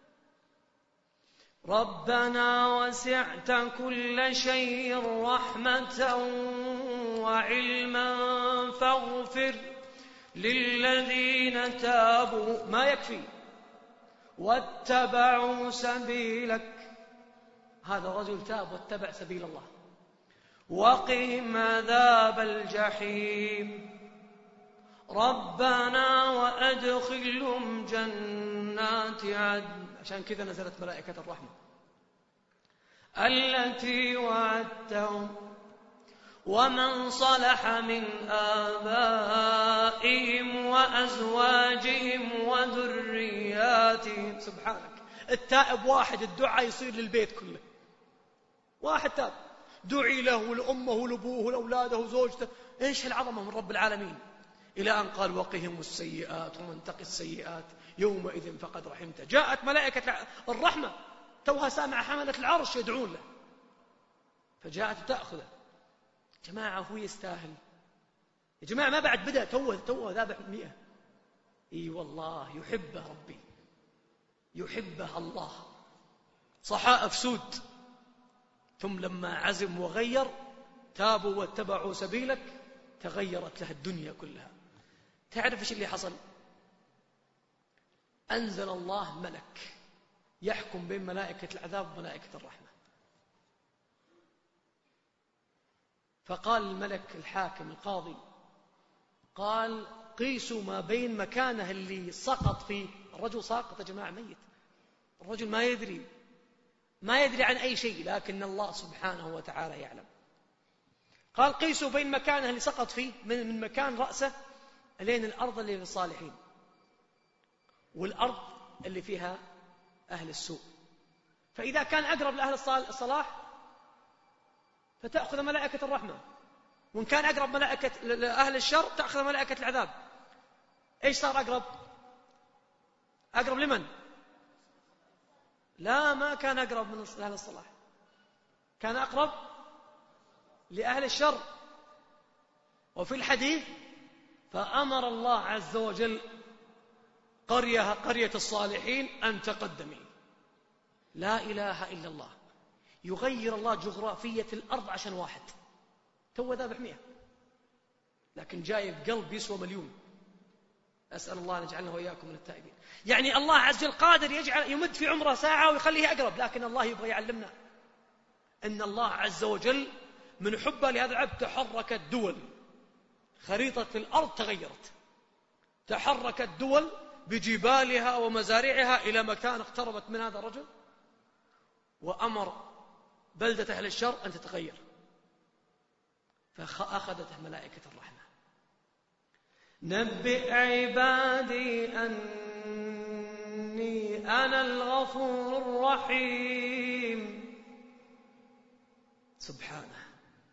Speaker 2: ربنا وسعت كل شيء رحمة وعلما فاغفر للذين تابوا، ما يكفي، واتبعوا سبيلك. هذا رجل تاب واتبع سبيل الله. وقهم عذاب الجحيم. ربنا وأدخلهم جنات عدن. عشان كذا نزلت ملائكة الرحمة التي وعدتهم ومن صلح من آبائهم وأزواجهم وذرياتهم. سبحانك، التائب واحد الدعاء يصير للبيت كله. واحد تاب دعي له ولأمه ولأبوه ولأولاده وزوجته. إيش العظمة من رب العالمين، إلى أن قال وقهم السيئات ومن تق السيئات يومئذ فقد رحمته. جاءت ملائكة الرحمة توها سامع حملة العرش يدعون له، فجاءت تأخذه. جماعة هو يستاهل يا جماعة، ما بعد بدأ توه ذابح 100. إي والله يحبه ربي، يحبه الله. صحائف سود، ثم لما عزم وغير تابوا واتبعوا سبيلك تغيرت له الدنيا كلها. تعرف ايش اللي حصل؟ أنزل الله ملك يحكم بين ملائكة العذاب وملائكة الرحمة. فقال الملك الحاكم القاضي، قال قيسوا ما بين مكانه اللي سقط فيه. الرجل ساقط يا جماعة، ميت. الرجل ما يدري عن أي شيء، لكن الله سبحانه وتعالى يعلم. قال قيسوا بين مكانه اللي سقط فيه من مكان رأسه لين الأرض اللي في الصالحين والأرض اللي فيها أهل السوء. فإذا كان أقرب لأهل الصلاح فتأخذ ملائكة الرحمة، وإن كان أقرب لأهل الشر تأخذ ملائكة العذاب. إيش صار أقرب؟ أقرب لمن؟ لا، ما كان أقرب من أهل الصلاح، كان أقرب لأهل الشر. وفي الحديث فأمر الله عز وجل قرية الصالحين أن تقدمي. لا إله إلا الله. يغير الله جغرافية الأرض عشان واحد تو ذابح 100، لكن جايب قلب يسوى 1,000,000. أسأل الله أن يجعلنا وإياكم من التائبين. يعني الله عز وجل قادر يمد في عمره ساعة ويخليه أقرب، لكن الله يبغى يعلمنا أن الله عز وجل من حبه لهذا العبد تحركت دول. خريطة الأرض تغيرت، تحركت دول بجبالها ومزارعها إلى مكان اقتربت من هذا الرجل، وأمر بلدة أهل الشر أن تتغير، فأخذته ملائكة الرحمة. نبئ عبادي أني أنا الغفور الرحيم. سبحانه.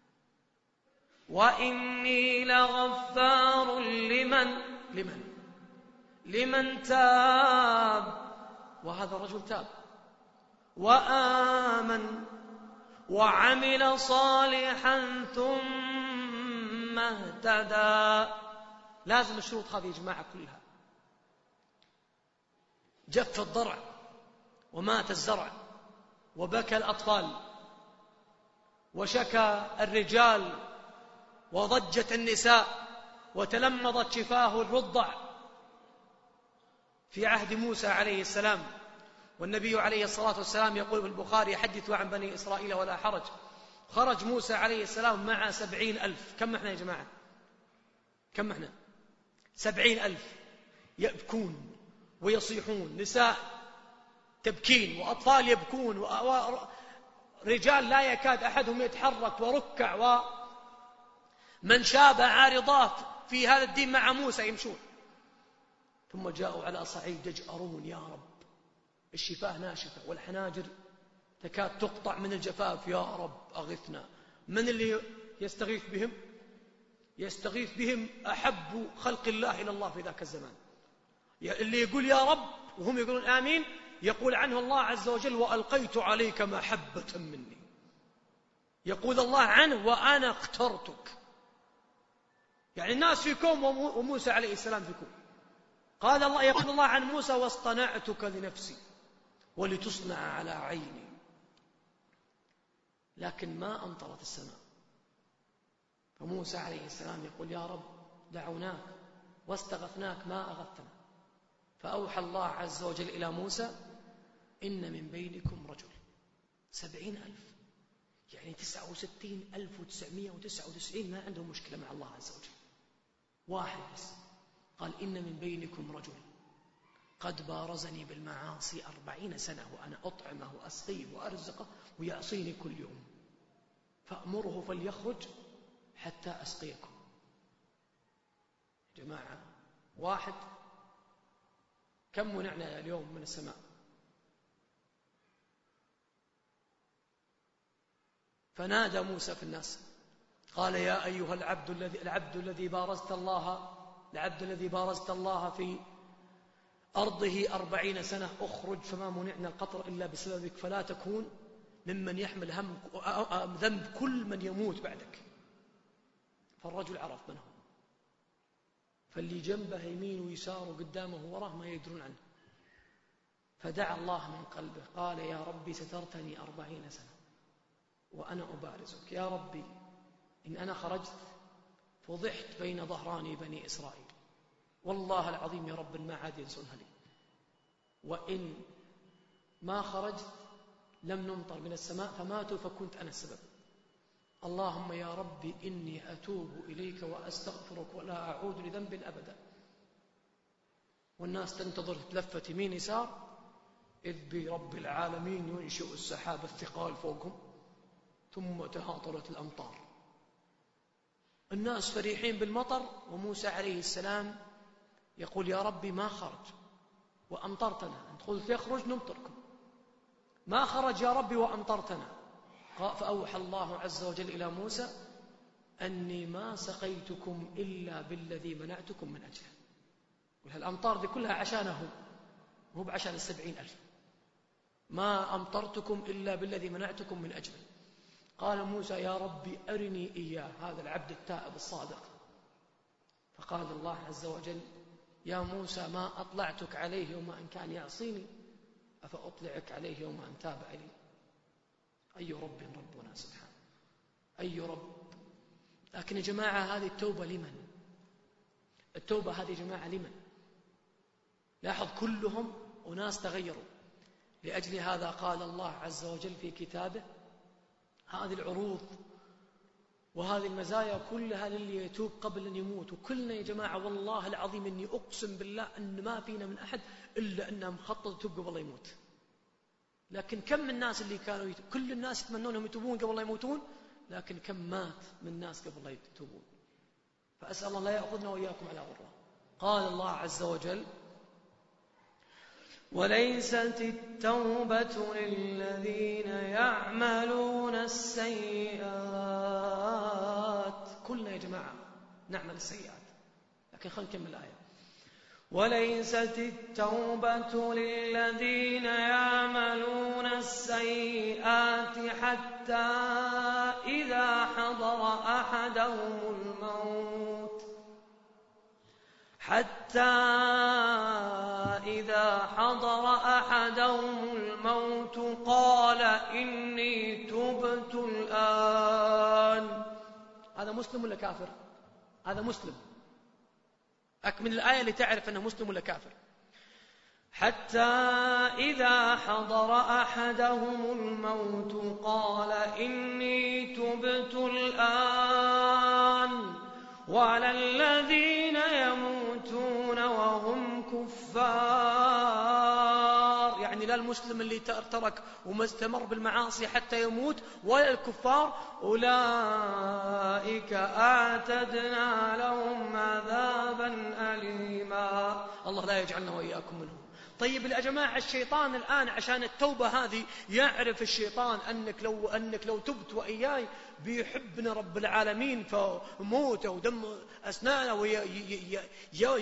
Speaker 2: وإني لغفار لمن تاب. وهذا الرجل تاب وآمن وعمل صالحا ثم اهتدى. لازم الشروط هذه يا جماعة كلها. جف الضرع ومات الزرع وبكى الأطفال وشكى الرجال وضجت النساء وتلمضت شفاه الرضع في عهد موسى عليه السلام. والنبي عليه الصلاة والسلام يقول في البخاري: يحدث عن بني إسرائيل ولا حرج. خرج موسى عليه السلام مع 70,000. كم احنا يا جماعة؟ كم احنا؟ 70,000 يبكون ويصيحون، نساء تبكين وأطفال يبكون ورجال لا يكاد أحدهم يتحرك، وركع ومن شاب عارضات في هذا الدين مع موسى يمشون. ثم جاءوا على صعيد يجأرون: يا رب، الشفاه ناشفة والحناجر تكاد تقطع من الجفاف، يا رب أغثنا. من اللي يستغيث بهم؟ يستغيث بهم أحب خلق الله إلى الله في ذاك الزمان. اللي يقول يا رب وهم يقولون آمين، يقول عنه الله عز وجل: وألقيت عليك محبة مني. يقول الله عنه وأنا اخترتك، يعني الناس في كوم وموسى عليه السلام في كوم. يقول الله عن موسى واصطنعتك لنفسي ولتصنع على عيني، لكن ما أمطرت السماء. فموسى عليه السلام يقول يا رب دعوناك واستغثناك ما أغثنا. فأوحى الله عز وجل إلى موسى إن من بينكم رجل 70,000، يعني 69,999 ما عندهم مشكلة مع الله عز وجل، واحد بس قال إن من بينكم رجل قد بارزني بالمعاصي 40 سنة وأنا أطعمه وأسقيه وأرزقه ويعصيني كل يوم، فأمره فليخرج حتى أسقيكم. يا جماعة واحد كم منعنا اليوم من السماء؟ فنادى موسى في الناس قال يا أيها العبد الذي بارزت الله في أرضه 40 سنة اخرج، فما منعنا القطر إلا بسببك، فلا تكون ممن يحمل ذنب كل من يموت بعدك. فالرجل عرف من هو، فاللي جنبه يمين ويسار وقدامه وراه ما يدرون عنه، فدعا الله من قلبه قال يا ربي سترتني 40 سنة وأنا أبارزك، يا ربي إن أنا خرجت فضحت بين ظهراني بني إسرائيل، والله العظيم يا رب ما عاد ينسونها لي، وإن ما خرجت لم نمطر من السماء فماتوا فكنت أنا السبب. اللهم يا ربي إني أتوب إليك وأستغفرك ولا أعود لذنب أبدا. والناس تنتظر تلفت يمين يسار، إذ برب العالمين ينشئ السحاب الثقال فوقهم ثم تهاطلت الأمطار. الناس فرحين بالمطر، وموسى عليه السلام يقول يا ربي ما خرج وأمطرتنا، أنت قلت يخرج نمطركم، ما خرج يا ربي وأمطرتنا. فأوحى الله عز وجل إلى موسى أني ما سقيتكم إلا بالذي منعتكم من أجله. والأمطار دي كلها عشانه، مو بعشان 70,000. ما أمطرتكم إلا بالذي منعتكم من أجله. قال موسى يا ربي أرني إياه، هذا العبد التائب الصادق. فقال الله عز وجل يا موسى ما أطلعتك عليه يوم أن كان يعصيني، أفأطلعك عليه يوم أن تاب علي. أي رب ربنا سبحانه، أي رب. لكن يا جماعة هذه التوبة لمن؟ التوبة هذه يا جماعة لمن؟ لاحظ كلهم أناس تغيروا. لأجل هذا قال الله عز وجل في كتابه هذه العروض وهذه المزايا كلها للي يتوب قبل أن يموت. وكلنا يا جماعة والله العظيم إني أقسم بالله أن ما فينا من أحد إلا أنه مخطط يتوب قبل لا يموت. لكن كم من الناس اللي كانوا كل الناس يتمنونهم يتوبون قبل لا يموتون، لكن كم مات من الناس قبل لا يتوبون. فأسأل الله لا يأخذنا وإياكم على غرة. قال الله عز وجل وليست التوبة للذين يعملون السيئات. كلنا يا جماعة نعمل السيئات، لكن خلينا نكمل الآية. وليست التوبة للذين يعملون السيئات حتى إذا حضر أحدهم الموت قال إني تبت الآن. هذا مسلم ولا كافر؟ هذا مسلم. أكمل الآية لتعرف أنه مسلم ولا كافر. حتى إذا حضر أحدهم الموت قال إني تبت الآن وعلى الذين يموتون وهم كفار. يعني لا المسلم اللي ترك وما استمر بالمعاصي حتى يموت، ولا الكفار، أولئك أعتدنا لهم عذابا أليما. الله لا يجعلنا وإياكم منهم. طيب يا جماعة الشيطان الآن عشان التوبة هذه يعرف الشيطان أنك لو تبت وإياي بيحبنا رب العالمين فموته ودم أسنانه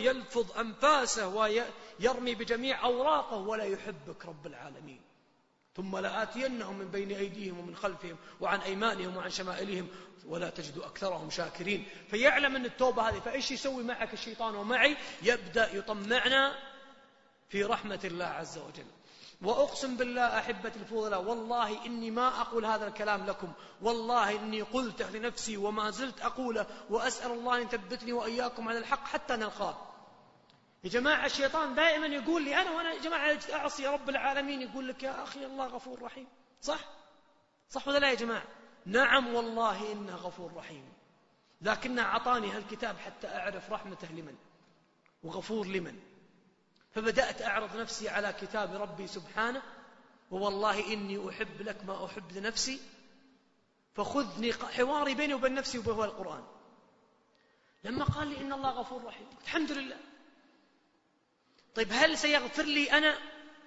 Speaker 2: ويلفظ أنفاسه ويرمي بجميع أوراقه، ولا يحبك رب العالمين. ثم لآتينهم من بين أيديهم ومن خلفهم وعن أيمانهم وعن شمائلهم ولا تجد أكثرهم شاكرين. فيعلم أن التوبة هذه، فإيش يسوي معك الشيطان ومعي؟ يبدأ يطمعنا في رحمة الله عز وجل. وأقسم بالله أحبتي الفضلاء، والله إني ما أقول هذا الكلام لكم، والله إني قلته لنفسي وما زلت أقوله، وأسأل الله أن يثبتني وإياكم على الحق حتى نلقاه. يا جماعة الشيطان دائما يقول لي وأنا يا جماعة أعصي رب العالمين، يقول لك يا أخي الله غفور رحيم. صح ولا لا يا جماعة؟ نعم والله إنه غفور رحيم، لكنه أعطاني هالكتاب حتى أعرف رحمته لمن وغفور لمن. فبدأت أعرض نفسي على كتاب ربي سبحانه، ووالله إني أحب لك ما أحب لنفسي، فخذني. حواري بيني وبين نفسي وهو القرآن. لما قال لي إن الله غفور رحيم، الحمد لله. طيب هل سيغفر لي أنا؟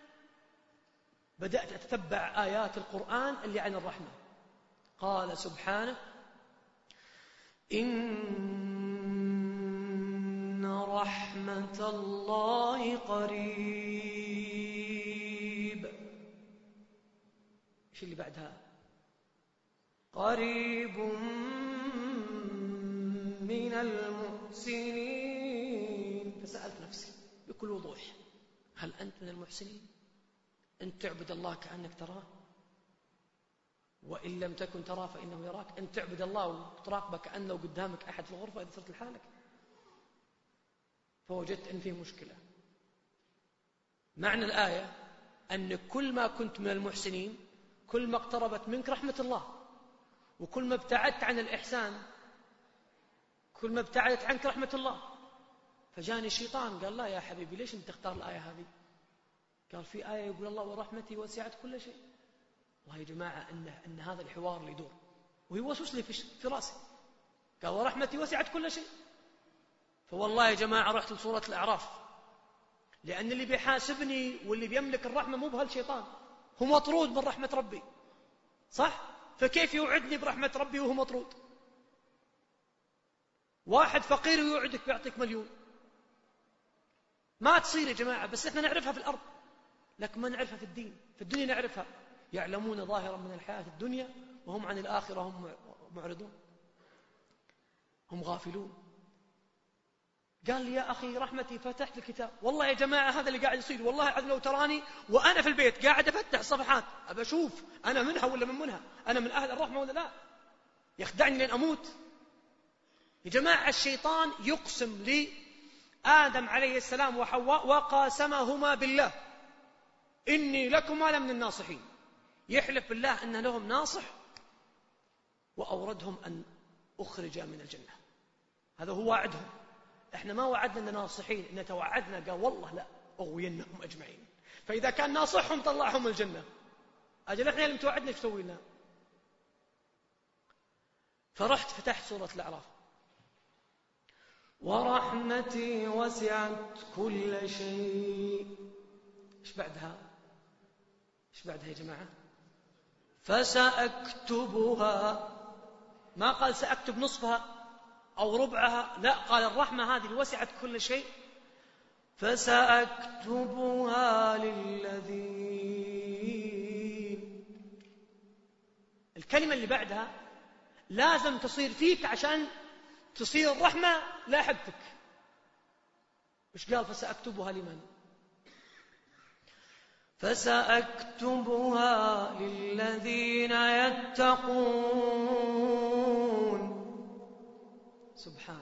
Speaker 2: بدأت أتتبع آيات القرآن اللي عن الرحمة. قال سبحانه: إن رحمة الله قريب. إيش اللي بعدها؟ قريب من المحسنين. فسألت نفسي بكل وضوح: هل أنت من المحسنين؟ أن تعبد الله كأنك تراه، وإن لم تكن تراه فإنه يراك. أن تعبد الله وتراقبه كأنه قدامك أحد في الغرفة إذا صرت لحالك. فوجدت أن فيه مشكلة. معنى الآية أن كل ما كنت من المحسنين كل ما اقتربت منك رحمة الله، وكل ما ابتعدت عن الإحسان كل ما ابتعدت عنك رحمة الله. فجاني الشيطان قال: لا يا حبيبي، ليش أنت تختار الآية هذه؟ قال: في آية يقول الله ورحمتي وسعت كل شيء. والله يا جماعة أن هذا الحوار اللي يدور ويوسوس لي في رأسي. قال: ورحمتي وسعت كل شيء. فوالله يا جماعة رحت لسورة الأعراف، لأن اللي بيحاسبني واللي بيملك الرحمة مو بهالشيطان، هو مطرود من رحمة ربي، صح؟ فكيف يوعدني برحمة ربي وهو مطرود؟ واحد فقير ويوعدك بيعطيك مليون. ما تصير يا جماعة. بس احنا نعرفها في الأرض لكن ما نعرفها في الدين. في الدنيا نعرفها: يعلمون ظاهرا من الحياة الدنيا وهم عن الآخرة هم معرضون، هم غافلون. قال لي: يا أخي رحمتي فتحت الكتاب. والله يا جماعة هذا اللي قاعد يصير. والله عاد لو تراني وأنا في البيت قاعد أفتح صفحات أبى أشوف أنا منها ولا منها، أنا من أهل الرحمة ولا لا، يخدعني لين أموت. يا جماعة الشيطان يقسم لي آدم عليه السلام وحواء وقاسمهما بالله إني لكما لمن الناصحين. يحلف بالله أن لهم ناصح وأوردهم أن أخرج من الجنة. هذا هو وعدهم. إحنا ما وعدنا ناصحين، إن توعدنا قال والله لا أغوينهم أجمعين. فإذا كان ناصحهم طلعهم الجنة، أجل إحنا اللي متوعدنا إيش تسوي لنا؟ فرحت فتحت سورة الأعراف: ورحمتي وسعت كل شيء. إيش بعدها يا جماعة؟ فسأكتبها. ما قال سأكتب نصفها أو ربعها، لا، قال الرحمة هذه وسعت كل شيء. فسأكتبها للذين. الكلمة اللي بعدها لازم تصير فيك عشان تصير الرحمة لا حبتك. إيش قال؟ فسأكتبها لمن؟ فسأكتبها للذين يتقون. سبحانك.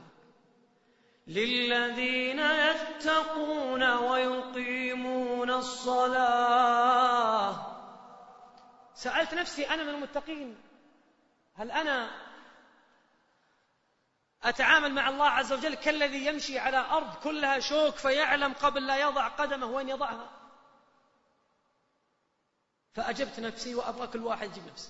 Speaker 2: للذين يتقون ويقيمون الصلاة. سألت نفسي: أنا من المتقين؟ هل أنا أتعامل مع الله عز وجل كالذي يمشي على أرض كلها شوك فيعلم قبل لا يضع قدمه وين يضعها؟ فأجبت نفسي وأبغى كل واحد يجيب نفسه.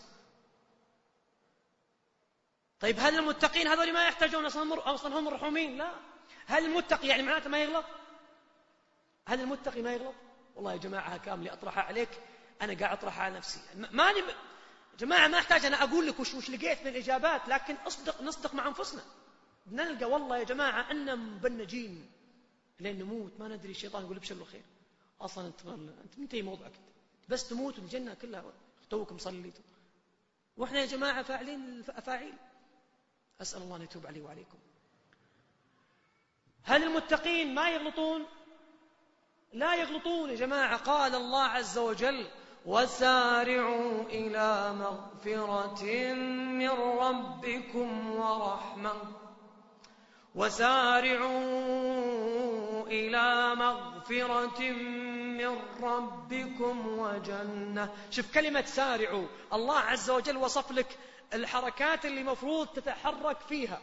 Speaker 2: طيب هل المتقين هذول ما يحتاجون أصلا هم مرحومين؟ لا. هل المتقي يعني معناته ما يغلط؟ هل المتقي ما يغلط؟ والله يا جماعة كاملة أطرحها عليك، أنا قاعد أطرحها على نفسي. ماني جماعة ما أحتاج أنا أقول لك وش لقيت من الإجابات، لكن نصدق مع أنفسنا. بنلقى والله يا جماعة أننا مبنجين لين نموت ما ندري. الشيطان يقول ابشر بالخير. أصلا أنت منتهي موضوعك، بس تموتوا الجنة كلها توكم صليتوا، وإحنا يا جماعة فاعلين الأفاعيل. أسأل الله أن يتوب علي وعليكم. هل المتقين ما يغلطون؟ لا يغلطون يا جماعة. قال الله عز وجل: وسارعوا إلى مغفرة من ربكم ورحمة. وسارعوا إلى مغفرة من ربكم وجنة. شوف كلمة سارعوا، الله عز وجل وصف لك الحركات اللي مفروض تتحرك فيها.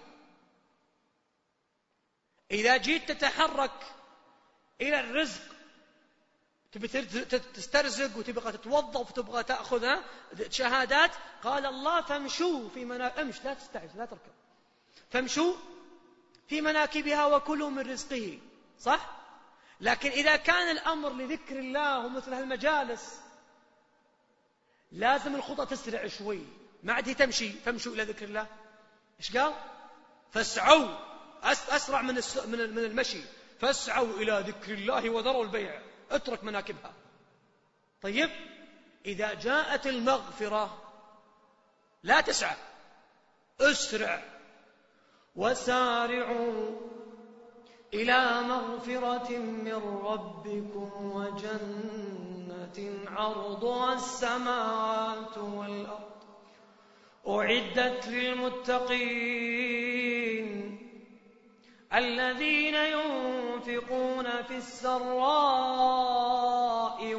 Speaker 2: إذا جيت تتحرك إلى الرزق، تبي تسترزق وتبغى تتوظف وتبغى تأخذ شهادات، قال الله: فامشوا في امش، لا تستعجل، لا تركب، فامشوا في مناكبها وكلوا من رزقه، صح؟ لكن إذا كان الأمر لذكر الله ومثل هالمجالس لازم الخطى تسرع شوي، ما عاد هي تمشي. فامشوا إلى ذكر الله، إيش قال؟ فاسعوا، أسرع من المشي. فاسعوا إلى ذكر الله وذروا البيع، اترك مناكبها. طيب إذا جاءت المغفرة لا تسعى، اسرع. وسارعوا إلى مغفرة من ربكم وجنة عرضها السماوات والأرض أعدت للمتقين الذين ينفقون في السراء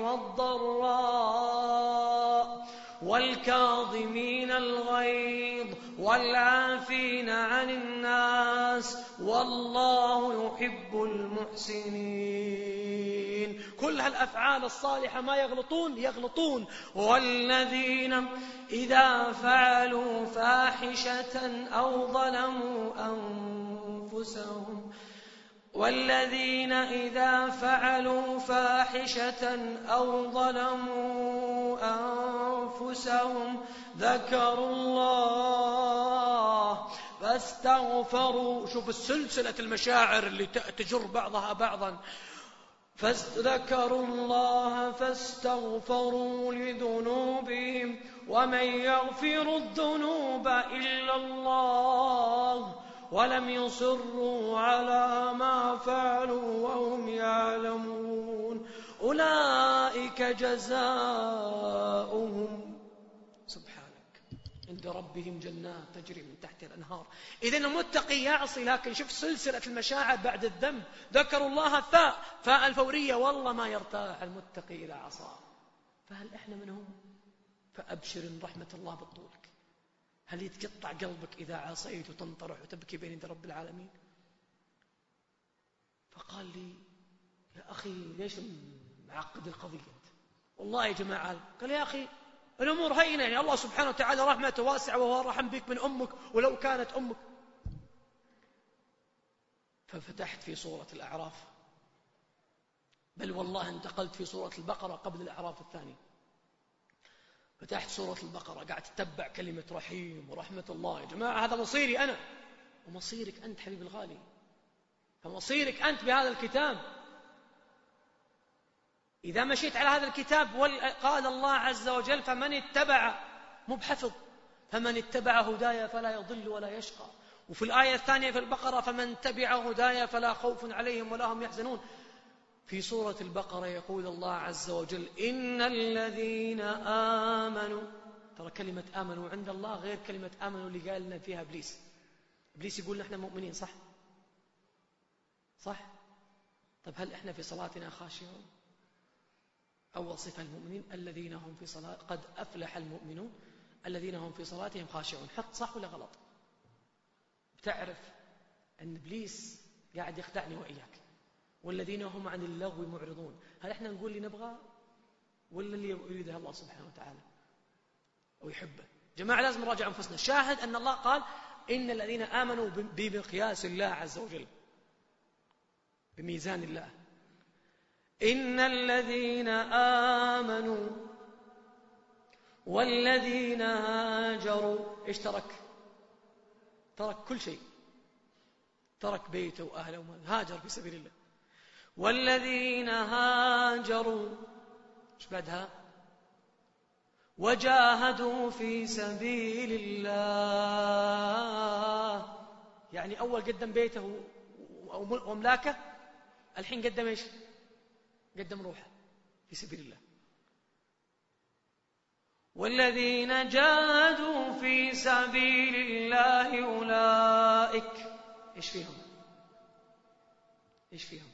Speaker 2: والضراء والكاظمين الغيظ والعافين عن الناس والله يحب المحسنين. كل هالأفعال الصالحة ما يغلطون. والذين إذا فعلوا فاحشة أو ظلموا أنفسهم والذين إذا فعلوا فاحشة أو ظلموا أنفسهم ذكروا الله فاستغفروا. شوف السلسلة المشاعر اللي تجر بعضها بعضا. فذكروا الله فاستغفروا لذنوبهم ومن يغفر الذنوب إلا الله ولم يصروا على ما فعلوا وهم يعلمون أولئك جزاؤهم سبحانك عند ربهم جنات تجري من تحت الأنهار. إذن المتقي يعصي، لكن شوف سلسلة المشاعر بعد الذنب. ذكروا الله فاء الفورية، والله ما يرتاح المتقي إذا عصى. فهل إحنا منهم؟ فأبشر إن رحمة الله بطولك. هل يتقطع قلبك إذا عصيت وتنطرح وتبكي بين يدي رب العالمين؟ فقال لي: يا أخي ليش معقد القضية؟ والله يا جماعة، قال: يا أخي الأمور هينة، يعني الله سبحانه وتعالى رحمته واسعة وهو رحم بك من أمك ولو كانت أمك. ففتحت في سورة الأعراف، بل والله انتقلت في سورة البقرة قبل الأعراف الثاني. فتحت سورة البقرة، قاعد تتبع كلمة رحيم ورحمة الله. يا جماعة هذا مصيري أنا ومصيرك أنت حبيب الغالي، فمصيرك أنت بهذا الكتاب. إذا مشيت على هذا الكتاب، قال الله عز وجل: فمن اتبع، مو بحفظ، فمن اتبع هدايا فلا يضل ولا يشقى. وفي الآية الثانية في البقرة: فمن تبع هدايا فلا خوف عليهم ولا هم يحزنون. في سورة البقرة يقول الله عز وجل: إن الذين آمنوا. ترى كلمة آمنوا عند الله غير كلمة آمنوا اللي قال لنا فيها إبليس. إبليس يقول نحن مؤمنين، صح؟ صح؟ طب هل إحنا في صلاتنا خاشعون؟ أول صفة المؤمنين الذين هم في صلاة، قد أفلح المؤمنون الذين هم في صلاتهم خاشعون. حط صح ولا غلط؟ بتعرف أن إبليس قاعد يخدعني وإياك. والذين هم عن اللغو معرضون. هل إحنا نقول اللي نبغى ولا اللي يريده الله سبحانه وتعالى ويحبه؟ جماعة لازم نراجع أنفسنا. شاهد أن الله قال: إن الذين آمنوا بمقياس الله عز وجل، بميزان الله. إن الذين آمنوا والذين هاجروا. إيش ترك؟ ترك كل شيء، ترك بيته وأهله وماله، هاجر في سبيل الله. والذين هاجروا، إيش بعدها؟ وجاهدوا في سبيل الله. يعني أول قدم بيته وأملاكه، الحين قدم إيش؟ قدم روحه في سبيل الله. والذين جاهدوا في سبيل الله أولئك إيش فيهم؟ إيش فيهم؟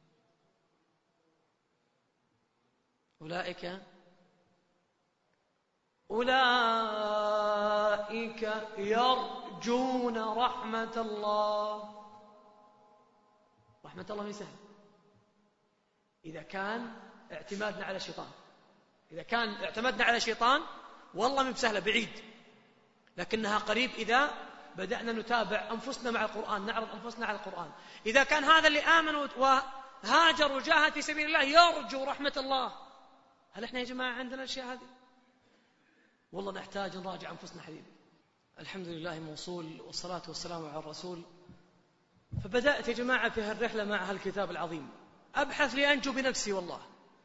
Speaker 2: أولئك يرجون رحمة الله. رحمة الله ما سهل إذا كان اعتمادنا على شيطان. إذا كان اعتمدنا على شيطان والله ما بسهلة، بعيد، لكنها قريب إذا بدأنا نتابع أنفسنا مع القرآن، نعرض أنفسنا على القرآن. إذا كان هذا اللي آمن وهاجر وجاهد في سبيل الله يرجو رحمة الله، هل إحنا يا جماعة عندنا الأشياء هذه؟ والله نحتاج نراجع أنفسنا حبيبي. الحمد لله موصول، والصلاة والسلام على الرسول. فبدأت يا جماعة في هالرحلة مع هالكتاب العظيم أبحث لأنجو بنفسي والله.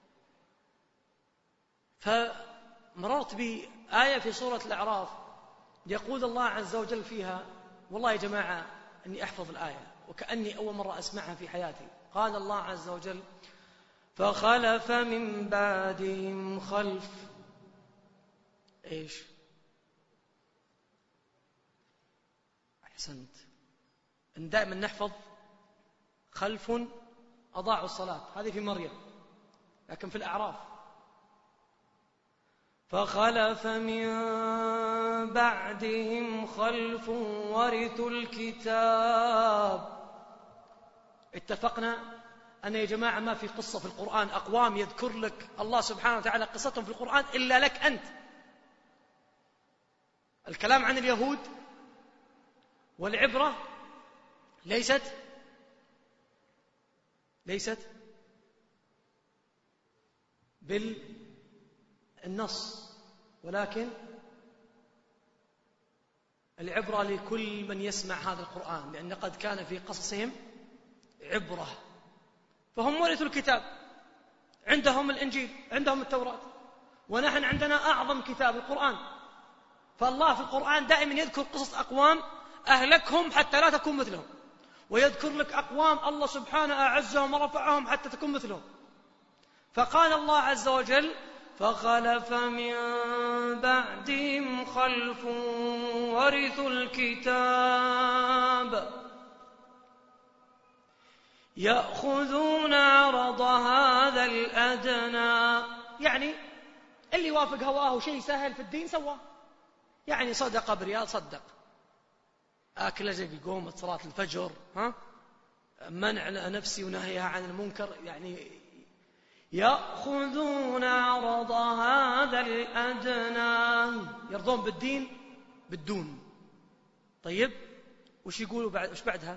Speaker 2: فمررت بآية في سورة الأعراف يقول الله عز وجل فيها، والله يا جماعة أني أحفظ الآية وكأني أول مرة أسمعها في حياتي. قال الله عز وجل: فخلف من بعدهم خلف. إيش؟ أحسنت. إن دائما نحفظ خلف أضاعوا الصلاة، هذه في مريم، لكن في الأعراف فخلف من بعدهم خلف ورثوا الكتاب. اتفقنا أن يا جماعة ما في قصة في القرآن أقوام يذكر لك الله سبحانه وتعالى قصتهم في القرآن إلا لك أنت. الكلام عن اليهود والعبرة ليست بالنص، ولكن العبرة لكل من يسمع هذا القرآن، لأن قد كان في قصصهم عبرة. فهم ورثوا الكتاب، عندهم الإنجيل، عندهم التوراة، ونحن عندنا أعظم كتاب القرآن. فالله في القرآن دائما يذكر قصص أقوام أهلكهم حتى لا تكون مثلهم، ويذكر لك أقوام الله سبحانه أعزهم ورفعهم حتى تكون مثلهم. فقال الله عز وجل: فخلف من بعدهم خلف ورثوا الكتاب يأخذون عرض هذا الأدنى. يعني اللي يوافق هواه شيء سهل في الدين سواه، يعني صدق بريال صدق، أكل زي قومة صلاة الفجر، منع نفسي ونهيها عن المنكر، يعني يأخذون عرض هذا الأدنى، يرضون بالدين بالدون. طيب وش يقولوا بعد؟ وش بعدها؟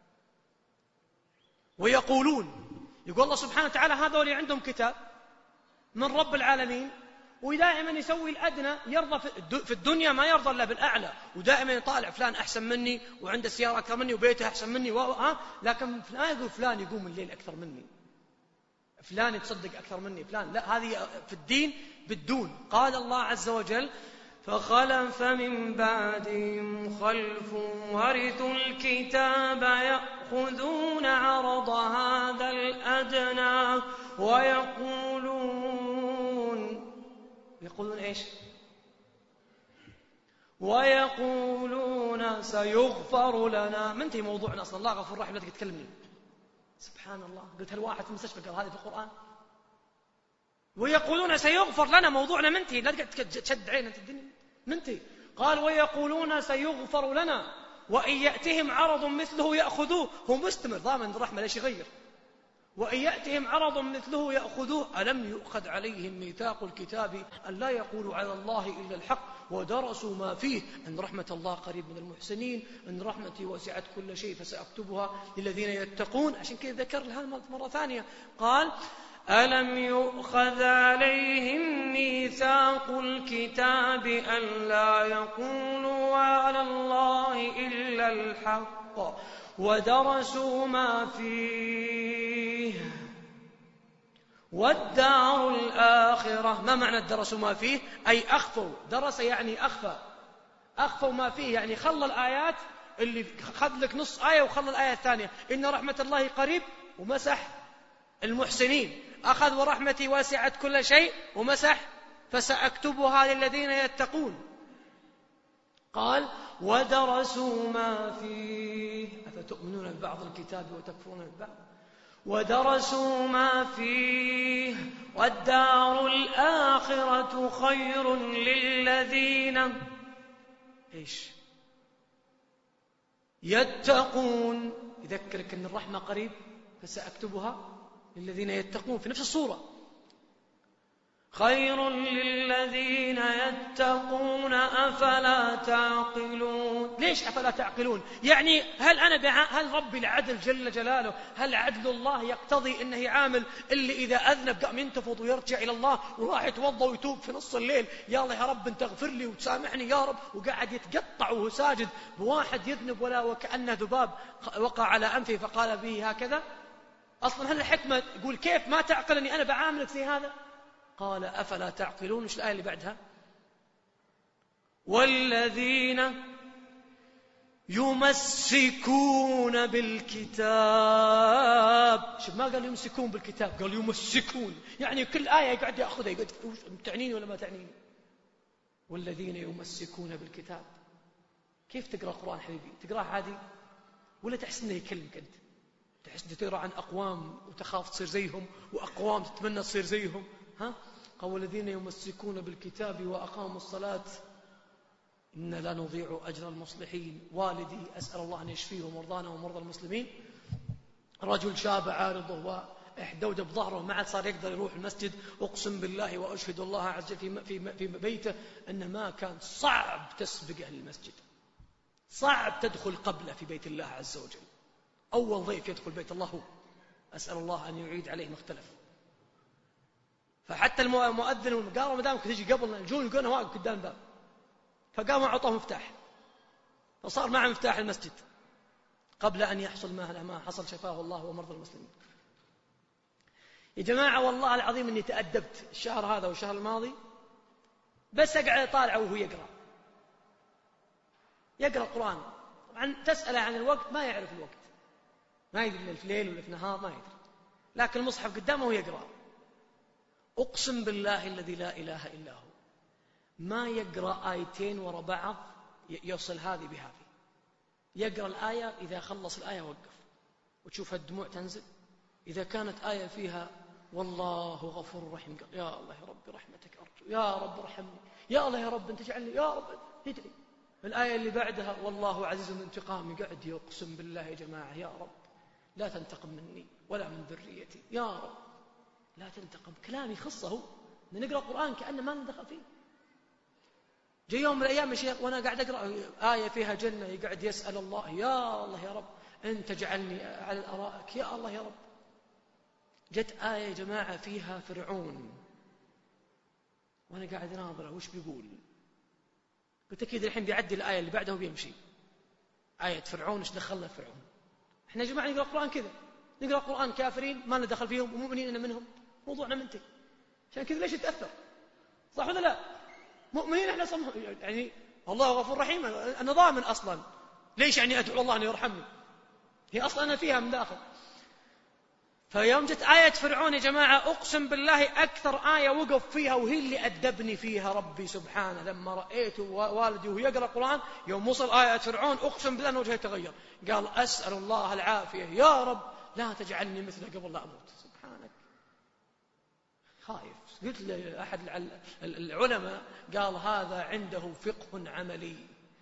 Speaker 2: ويقولون، يقول الله سبحانه وتعالى هذا اللي عندهم كتاب من رب العالمين، ودائما يسوي الأدنى، يرضى في الدنيا ما يرضى إلا بالأعلى، ودائما يطالع فلان أحسن مني وعنده سيارة أكثر مني وبيته أحسن مني لكن فلان يقول فلان يقوم الليل أكثر مني، فلان يتصدق أكثر مني، فلان لا، هذه في الدين بالدون. قال الله عز وجل: فخلف من بعدهم خلف ورثوا الكتاب يأخذون عرض هذا الأدنى ويقولون إيش؟ ويقولون سيغفر لنا. من تي موضوعنا أصلا؟ الله غفور رحيم، لا تكلمني. سبحان الله، قلت هالواحد في المستشفى قال هذه في القرآن. ويقولون سيغفر لنا، موضوعنا منتهي، لا تشد عين انت الدنيا منتهي. قال: ويقولون سيغفر لنا وإن يأتهم عرض مثله يأخذوه. هو مستمر ضامن الرحمة، ليش يغير؟ وإن يأتهم عرض مثله يأخذوه ألم يؤخذ عليهم ميثاق الكتاب أن لا يقولوا على الله إلا الحق ودرسوا ما فيه أن رحمة الله قريب من المحسنين أن رحمتي وسعت كل شيء فسأكتبها للذين يتقون. عشان كذا ذكر لها مرة ثانية قال: ألم يؤخذ عليهم ميثاق الكتاب أن لا يقولوا على الله إلا الحق ودرسوا ما فيه والدار الآخرة. ما معنى درسوا ما فيه؟ أي أخفوا. درس يعني أخفى. أخفوا ما فيه يعني خلى الآيات اللي خذ لك نص آية وخلى الآية الثانية إن رحمة الله قريب ومسح المحسنين. أخذ ورحمتي واسعت كل شيء ومسح فسأكتبها للذين يتقون. قال ودرسوا ما فيه أفتؤمنون ببعض الكتاب وتكفرون ببعض ودرسوا ما فيه والدار الآخرة خير للذين يتقون. يذكرك أن الرحمة قريب فسأكتبها للذين يتقون في نفس الصورة. خير للذين يتقون أفلا تعقلون. ليش أفلا تعقلون؟ يعني هل ربي العدل جل جلاله، هل عدل الله يقتضي أنه يعامل اللي إذا أذنب قام ينتفض ويرجع إلى الله وراح يتوضأ ويتوب في نص الليل يا الله يا رب انت اغفر لي وتسامحني يا رب، وقاعد يتقطع وهو ساجد بواحد يذنب ولا وكأنه ذباب وقع على أنفه فقال به هكذا؟ أصلا هل الحكمة يقول كيف ما تعقل أني أنا بعاملك زي هذا؟ قال أفلا تعقلون. وش الآية اللي بعدها؟ والذين يمسكون بالكتاب. شوف ما قال يمسكون بالكتاب، قال يمسكون، يعني كل آية يقعد يأخذها يقعد تعنيني ولا ما تعنيني. والذين يمسكون بالكتاب. كيف تقرأ القرآن حبيبي؟ تقرأه عادي ولا تحس أنه يكلمك أنت؟ تحس أنه تقرأ عن أقوام وتخاف تصير زيهم وأقوام تتمنى تصير زيهم؟ قال والذين يمسكون بالكتاب وأقاموا الصلاة إن لا نضيع أجر المصلحين. والدي أسأل الله أن يشفيه ومرضانا ومرضى المسلمين، رجل شاب عارضه وإحدوده بظهره ما عاد صار يقدر يروح المسجد. أقسم بالله وأشهد الله عز وجل في بيته أن ما كان صعب تسبقه للمسجد، صعب تدخل قبله في بيت الله عز وجل. أول ضيف يدخل بيت الله هو، أسأل الله أن يعيد عليه مختلف. فحتى المؤذن قالوا ما دامك تجي قبلنا الجون يقولون واقف قدام الباب، فقاموا أعطوه مفتاح فصار معه مفتاح المسجد قبل أن يحصل ما حصل شفاه الله ومرضى المسلمين. يا جماعة والله العظيم أني تأدبت الشهر هذا والشهر الماضي، بس أقعد أطالعه وهو يقرأ القرآن. طبعا تسأله عن الوقت ما يعرف الوقت، ما يدري في الليل ولا في النهار ما يدري، لكن المصحف قدامه ويقرأ. أقسم بالله الذي لا إله إلا هو ما يقرأ آيتين وراء بعض يوصل هذه بهذه. يقرأ الآية إذا خلص الآية وقف وتشوف الدموع تنزل. إذا كانت آية فيها والله غفور رحيم قال يا الله يا رب رحمتك أرجو، يا رب ارحمني، يا الله يا رب أنت اجعلني، يا رب يدري. الآية اللي بعدها والله عزيز انتقام، يقعد يقسم بالله يا جماعة يا رب لا تنتقم مني ولا من ذريتي، يا رب لا تنتقم. كلام يخصه، نقرأ القرآن كأنه ما ندخل فيه. جاء يوم من الأيام يا شيخ وأنا قاعد أقرأ آية فيها جنة يقعد يسأل الله يا الله يا رب أنت جعلني على الأرائك، يا الله يا رب. جت آية يا جماعة فيها فرعون وأنا قاعد أناظره وش بيقول. قلت أكيد الحين بيعدي الآية اللي بعدها وبيمشي. آية فرعون إيش دخلنا فرعون؟ إحنا يا جماعة نقرأ القرآن كذا، نقرأ القرآن كافرين ما لنا دخل فيهم ومؤمنين منهم، موضوعنا منتهي. عشان كذا ليش يتأثر؟ صح ولا لا؟ مؤمنين احنا يعني الله غفور رحيم أنا ضامن أصلا، ليش يعني أدعو الله أن يرحمني؟ هي أصلا أنا فيها من داخل. فيوم جت آية فرعون يا جماعة أقسم بالله أكثر آية وقف فيها وهي اللي أدبني فيها ربي سبحانه لما رأيت والدي وهو يقرأ القرآن. يوم وصل آية فرعون أقسم بالله أن وجهه تغير، قال أسأل الله العافية يا رب لا تجعلني مثله قبل لا أموت. سبحانك خايف. قلت لأحد العلماء قال هذا عنده فقه عملي،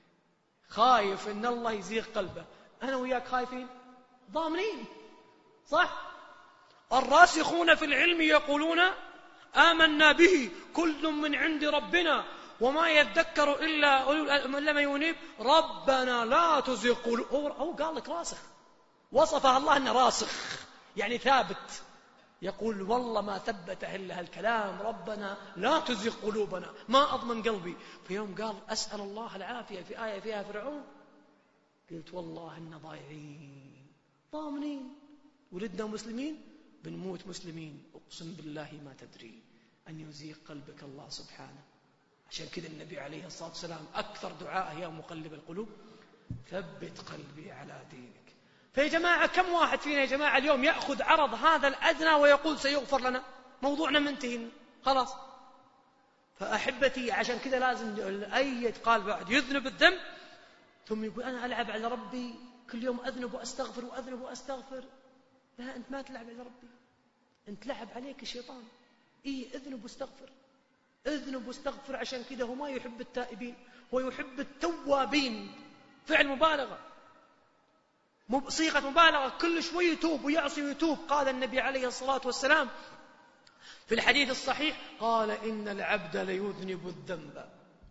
Speaker 2: خايف إن الله يزيغ قلبه. أنا وياك خايفين ضامنين صح؟ الراسخون في العلم يقولون آمنا به كل من عند ربنا وما يذكر إلا من ينيب ربنا لا تزغ قلوبنا. هو قال لك راسخ، وصفه الله أنه راسخ يعني ثابت. يقول والله ما ثبته إلا هالكلام ربنا لا تزغ قلوبنا، ما أضمن قلبي. في يوم قال أسأل الله العافية في آية فيها فرعون، قلت والله إن ضايعين ضامنين، ولدنا مسلمين بنموت مسلمين أقسم بالله ما تدري أن يزيغ قلبك الله سبحانه. عشان كذا النبي عليه الصلاة والسلام أكثر دعاء يا مقلب القلوب ثبت قلبي على دينك. فيا جماعة كم واحد فينا يا جماعة اليوم يأخذ عرض هذا الأدنى ويقول سيغفر لنا، موضوعنا منتهي خلاص. فأحبتي عشان كذا لازم أي قال بعد يذنب الذنب ثم يقول أنا ألعب على ربي كل يوم أذنب وأستغفر وأذنب وأستغفر. لا، أنت ما تلعب على ربي، أنت لعب عليك الشيطان. اذنب واستغفر، اذنب واستغفر. عشان كذا هو ما يحب التائبين، هو يحب التوابين. فعل مبالغة، صيغة مبالغة، كل شوي يتوب ويعصي ويتوب. قال النبي عليه الصلاة والسلام في الحديث الصحيح قال إن العبد ليذنب الذنب،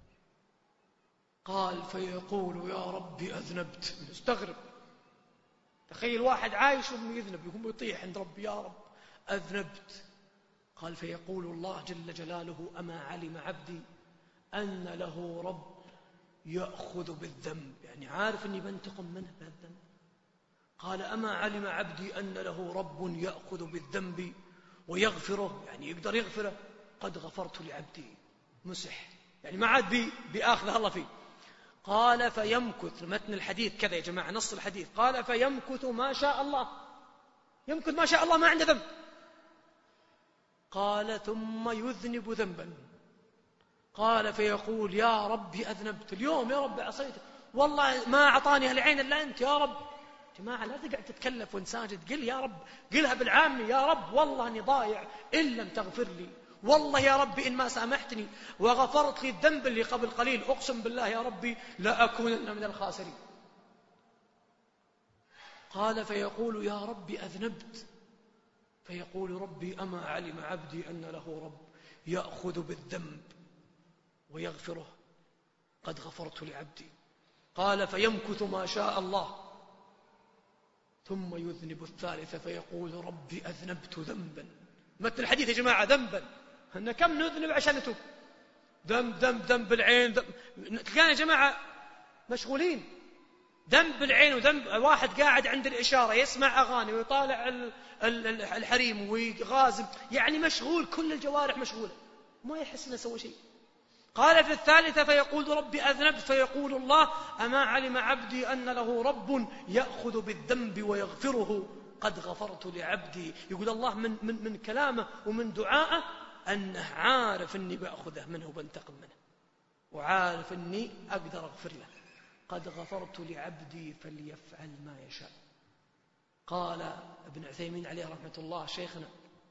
Speaker 2: قال فيقول يا ربي أذنبت. استغرب، تخيل واحد عايش وهم يذنب، يقوم يطيح عند ربي يا رب أذنبت. قال فيقول الله جل جلاله أما علم عبدي أن له رب يأخذ بالذنب، يعني عارف أني بنتقم منه بهالذنب. قال أما علم عبدي أن له رب يأخذ بالذنب ويغفره، يعني يقدر يغفره. قد غفرت لعبدي، مسح، يعني ما عاد بأخذه الله فيه. قال فيمكث، متن الحديث كذا يا جماعة، نص الحديث قال فيمكث ما شاء الله، يمكث ما شاء الله، ما عنده ذنب. قال ثم يذنب ذنبا، قال فيقول يا ربي أذنبت اليوم، يا رب عصيتك، والله ما أعطاني العين إلا أنت يا رب. جماعة لا تقعد تتكلف وانت ساجد، قل يا رب، قلها بالعامي، يا رب والله أني ضايع إن لم تغفر لي، والله يا ربي إن ما سامحتني وغفرت لي الذنب اللي قبل قليل أقسم بالله يا ربي لأكونن من الخاسرين. قال فيقول يا ربي أذنبت، فيقول ربي أما علم عبدي أن له رب يأخذ بالذنب ويغفره، قد غفرت لعبدي. قال فيمكث ما شاء الله ثم يذنب الثالثة فيقول ربي أذنبت ذنبا. مثل الحديث يا جماعة ذنبا، أن كم نذنب عشان نتوب، ذنب العين، تلقانا يا جماعة مشغولين، ذنب العين وذنب. واحد قاعد عند الإشارة يسمع أغاني ويطالع الحريم ويغازم، يعني مشغول، كل الجوارح مشغولة، ما يحس أنه سوى شيء. قال في الثالثة فيقول ربي أذنبت، فيقول الله أما علم عبدي أن له رب يأخذ بالذنب ويغفره، قد غفرت لعبدي. يقول الله من كلامه ومن دعائه أنه عارف أني بأخذه منه وبنتقم منه، وعارف أني أقدر أغفر له. قد غفرت لعبدي فليفعل ما يشاء. قال ابن عثيمين عليه رحمة الله شيخنا،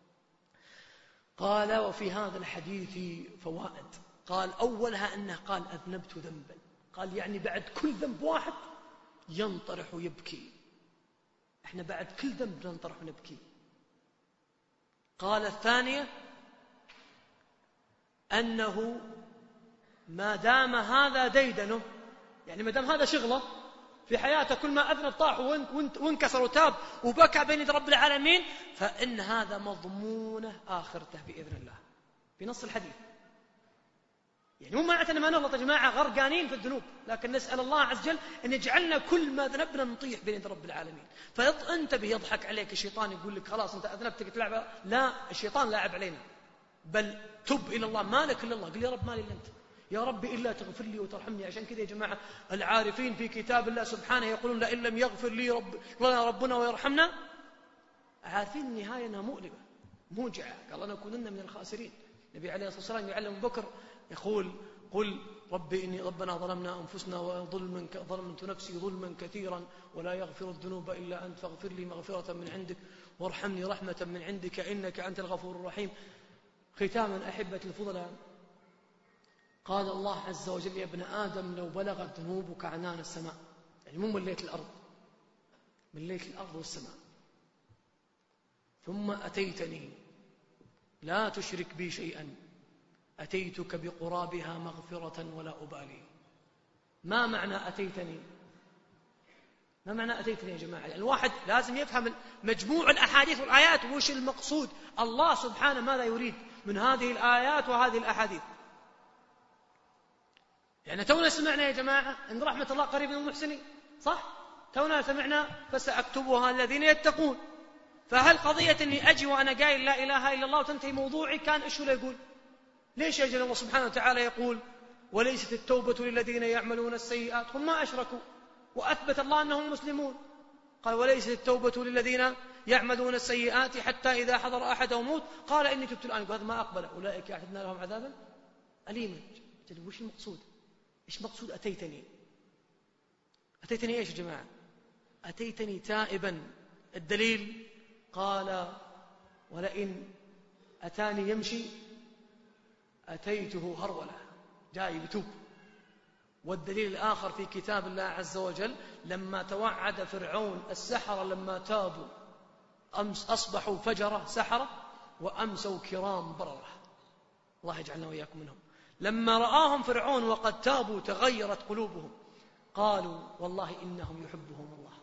Speaker 2: قال وفي هذا الحديث فوائد. قال أولها أنه قال أذنبت ذنبا، قال يعني بعد كل ذنب واحد ينطرح ويبكي، احنا بعد كل ذنب ننطرح ونبكي. قال الثانية أنه ما دام هذا ديدنه، يعني ما دام هذا شغله في حياته، كل ما أذنب طاح وانكسر وتاب وبكى بين يدي رب العالمين، فإن هذا مضمونه آخرته بإذن الله، بنص الحديث. يعني مو معناته ما نغلط يا جماعة غرقانين في الذنوب، لكن نسأل الله عز وجل أن يجعلنا كل ما ذنبنا نطيح بين يدي رب العالمين. فانتبه، يضحك عليك الشيطان يقول لك خلاص أنت أذنبتك تلعب، لا، الشيطان لاعب علينا، بل تب إلى الله، مالك إلا الله، قل يا رب مالي إلا أنت، يا رب إلا تغفر لي وترحمني. عشان كذا يا جماعة العارفين في كتاب الله سبحانه يقولون لئن لم يغفر لي لنا ربنا ويرحمنا، عارفين النهاية أنها مؤلمة موجعة، قال لنكونن من الخاسرين. النبي عليه الصلاة والسلام يعلم بكر يقول قل ربي إني ربنا ظلمنا أنفسنا ظلمت نفسي ظلما كثيرا ولا يغفر الذنوب إلا أنت فاغفر لي مغفرة من عندك وارحمني رحمة من عندك إنك أنت الغفور الرحيم. ختاما أحبة الفضلاء، قال الله عز وجل يا ابن آدم لو بلغت ذنوبك عنان السماء، يعني مو مليت الأرض، مليت الأرض والسماء، ثم أتيتني لا تشرك بي شيئا أتيتك بقرابها مغفرة ولا أبالي. ما معنى أتيتني؟ ما معنى أتيتني يا جماعة؟ الواحد لازم يفهم مجموع الأحاديث والآيات وش المقصود، الله سبحانه ماذا يريد من هذه الآيات وهذه الأحاديث. يعني تونا سمعنا يا جماعة إن رحمة الله قريب من المحسنين، صح؟ تونا سمعنا فسأكتبها الذين يتقون، فهل قضية أني أجي وأنا قايل لا إله إلا الله وتنتهي موضوعي كان إيش ولا يقول؟ ليش أجل الله سبحانه وتعالى يقول وليست التوبة للذين يعملون السيئات؟ هم ما أشركوا وأثبت الله أنهم مسلمون. قال وليست التوبة للذين يعملون السيئات حتى إذا حضر أحدهم موت قال إني تبت الآن. هذا ما أقبل أولئك أعتدنا لهم عذابا أليما. وش المقصود؟ إيش مقصود أتيتني؟ أتيتني إيش يا جماعة؟ أتيتني تائبا. الدليل قال ولئن أتاني يمشي أتيته هرولة، جاي بتوب. والدليل الآخر في كتاب الله عز وجل لما توعد فرعون السحرة لما تابوا أصبحوا فجرة سحرة وأمسوا كرام بررة. الله يجعلنا وإياكم منهم. لما رآهم فرعون وقد تابوا تغيرت قلوبهم قالوا والله إنهم يحبهم الله.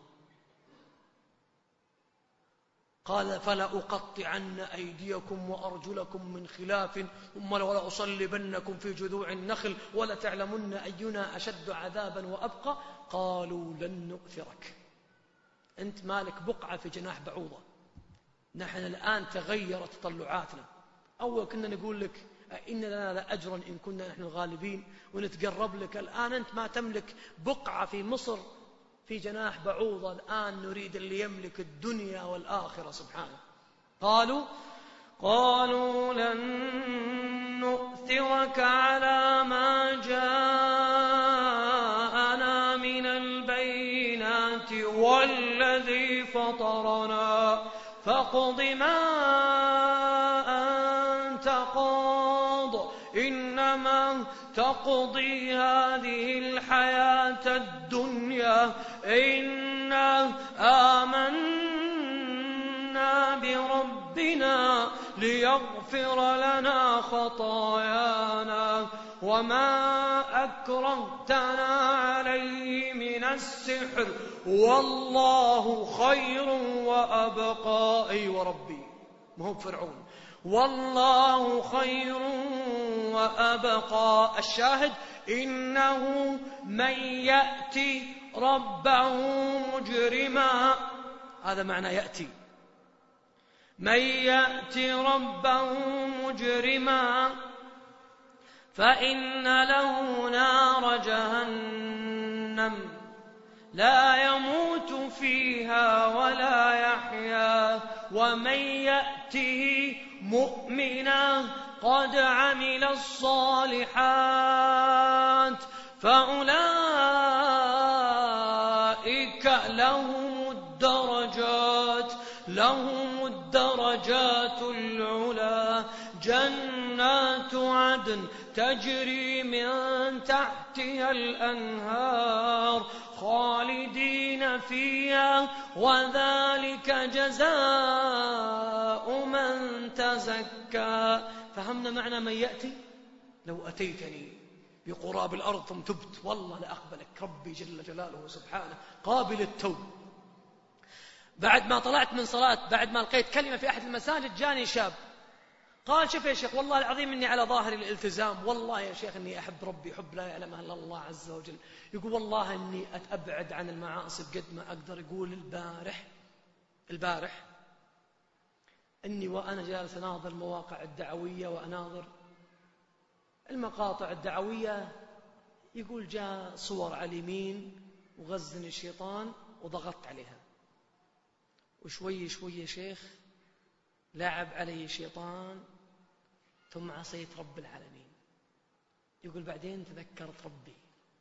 Speaker 2: قال فلا أقطعن أيديكم وأرجلكم من خلاف ثم لأصلبنكم في جذوع النخل ولتعلمن أينا أشد عذابا وأبقى. قالوا لن نؤثرك، أنت مالك بقعة في جناح بعوضة. نحن الآن تغيرت تطلعاتنا. أول كنا نقول لك إن لنا لأجرا إن كنا نحن الغالبين ونتقرب لك. الآن أنت ما تملك بقعة في مصر في جناح بعوضة. الآن نريد اللي يملك الدنيا والآخرة سبحانه. قالوا لن نؤثرك على ما جاءنا من البينات والذي فطرنا فاقض ما أنت قاض إنما تقضي هذه الحياة الدنيا إنا آمنا بربنا ليغفر لنا خطايانا وما أكرهتنا عليه من السحر والله خير وأبقى. أي وربي ما هو فرعون، والله خير وأبقى. الشاهد إنه من يأتي ربه مجرما، هذا معنى يأتي، من يأتي ربه مجرما فإن له نار جهنم لا يموت فيها ولا يحيا ومن يأته مؤمنا قد عمل الصالحات فأولئك لهم الدرجات العلا جنات عدن تجري من تحتها الأنهار خالدين فيها وذلك جزاء من تزكى. فهمنا معنى من يأتي؟ لو أتيتني بقراب الأرض ثم تبت والله لأقبلك. ربي جل جلاله سبحانه قابل التوب. بعد ما طلعت من صلاة، بعد ما لقيت كلمة في أحد المساجد، جاني شاب قال شوف يا شيخ والله العظيم إني على ظاهر الالتزام، والله يا شيخ إني أحب ربي حب لا يعلمه إلا الله عز وجل. يقول والله إني أبعد عن المعاصي بقد ما أقدر. يقول البارح إني وأنا جالس أناظر المواقع الدعوية وأناظر المقاطع الدعوية، يقول جاء صور على اليمين وغزني الشيطان وضغطت عليها، وشوي شوي يا شيخ لعب علي الشيطان ثم عصيت رب العالمين. يقول بعدين تذكرت ربي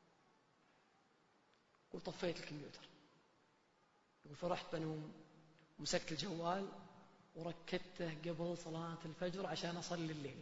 Speaker 2: وطفيت الكمبيوتر. يقول فرحت بنوم ومسكت الجوال وركدته قبل صلاة الفجر عشان أصلي الليل.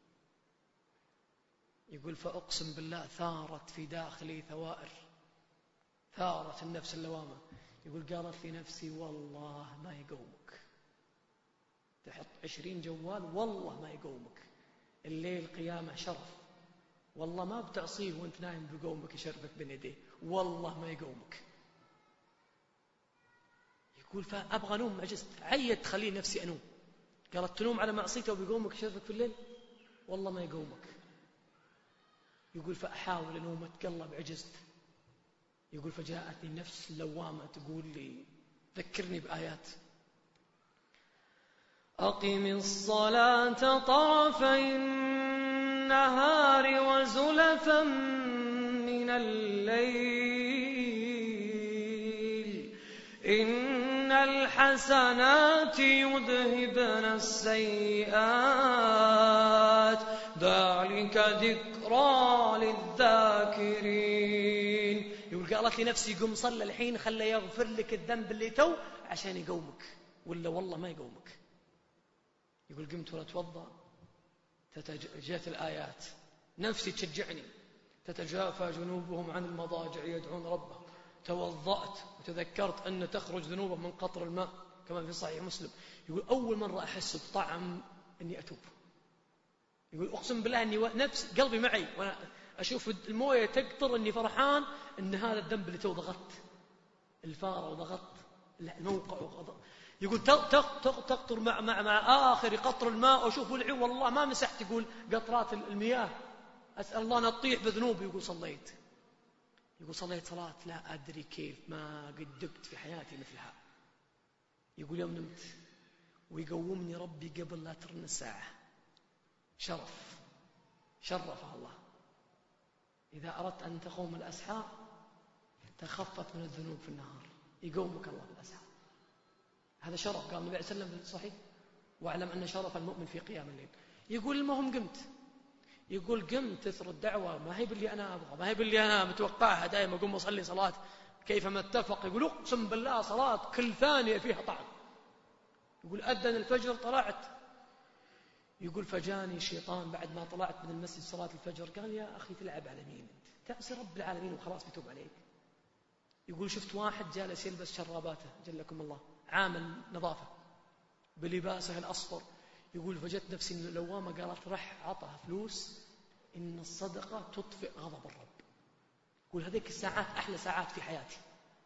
Speaker 2: يقول فأقسم بالله ثارت في داخلي ثوائر، ثارت النفس اللوامة. يقول قالت في نفسي والله ما يقومك، تحط 20 جوال والله ما يقومك. الليل قيامة شرف، والله ما بتعصيه وانت نايم بيقومك يشرفك بين يديه، والله ما يقومك. يقول فأبغى نوم عجزت، عيت خلي نفسي أنوم. قالت تنوم على معصيته وبيقومك يشرفك في الليل، والله ما يقومك. يقول فأحاول أنوم أتقلب عجزت. يقول فجاءتني نفس لوامة تقول لي ذكرني بآيات، أقم الصلاة طرفي النهار وزلفا من الليل إن الحسنات يذهبن السيئات ذلك ذكرى للذاكرين. يقول قالت لي نفسي قم صلى الحين خلى يغفر لك الذنب اللي تو عشان يقومك، ولا والله ما يقومك. يقول قمت ولا توضأ جاءت الآيات نفسي تشجعني، تتجافى جنوبهم عن المضاجع يدعون ربهم. توضأت وتذكرت أن تخرج ذنوبهم من قطر الماء كما في صحيح مسلم. يقول أول مرة أحس بطعم أني أتوب. يقول أقسم بالله أني نفس قلبي معي وأنا أشوف الموية تقطر أني فرحان أن هذا الذنب اللي تو ضغطت الفارة وضغطت الموقع وضغط. يقول تقطر مع آخر قطر الماء وأشوف العيون والله ما مسحت يقول قطرات المياه، أسأل الله أن أطيح بذنوبي. يقول صليت صلاة لا أدري كيف ما قد دقت في حياتي مثلها. يقول يوم نمت ويقومني ربي قبل لا ترن الساعة. شرفه الله. إذا أردت أن تقوم الأسحار تخفف من الذنوب في النهار يقومك الله في الأسحار. هذا شرف قال النبي عليه الصلاة والسلام في الصحيح واعلم أن شرف المؤمن في قيام الليل. يقول المهم قمت تثر الدعوة ما هي باللي أنا أبغى، ما هي باللي أنا متوقعها دائما أقوم أصلي صلاة كيفما اتفق. يقول أقسم بالله صلاة كل ثانية فيها طعم. يقول أذن الفجر طلعت. يقول فجاني شيطان بعد ما طلعت من المسجد صلاة الفجر قال يا أخي تلعب على مين أنت؟ تعصي رب العالمين وخلاص بيتوب عليك. يقول شفت واحد جالس يلبس شراباته جلكم الله عامل نظافة بلباسه الأصفر. يقول فجت نفسي لوامة قالت رح عطها فلوس إن الصدقة تطفئ غضب الرب. يقول هذيك الساعات أحلى ساعات في حياتي.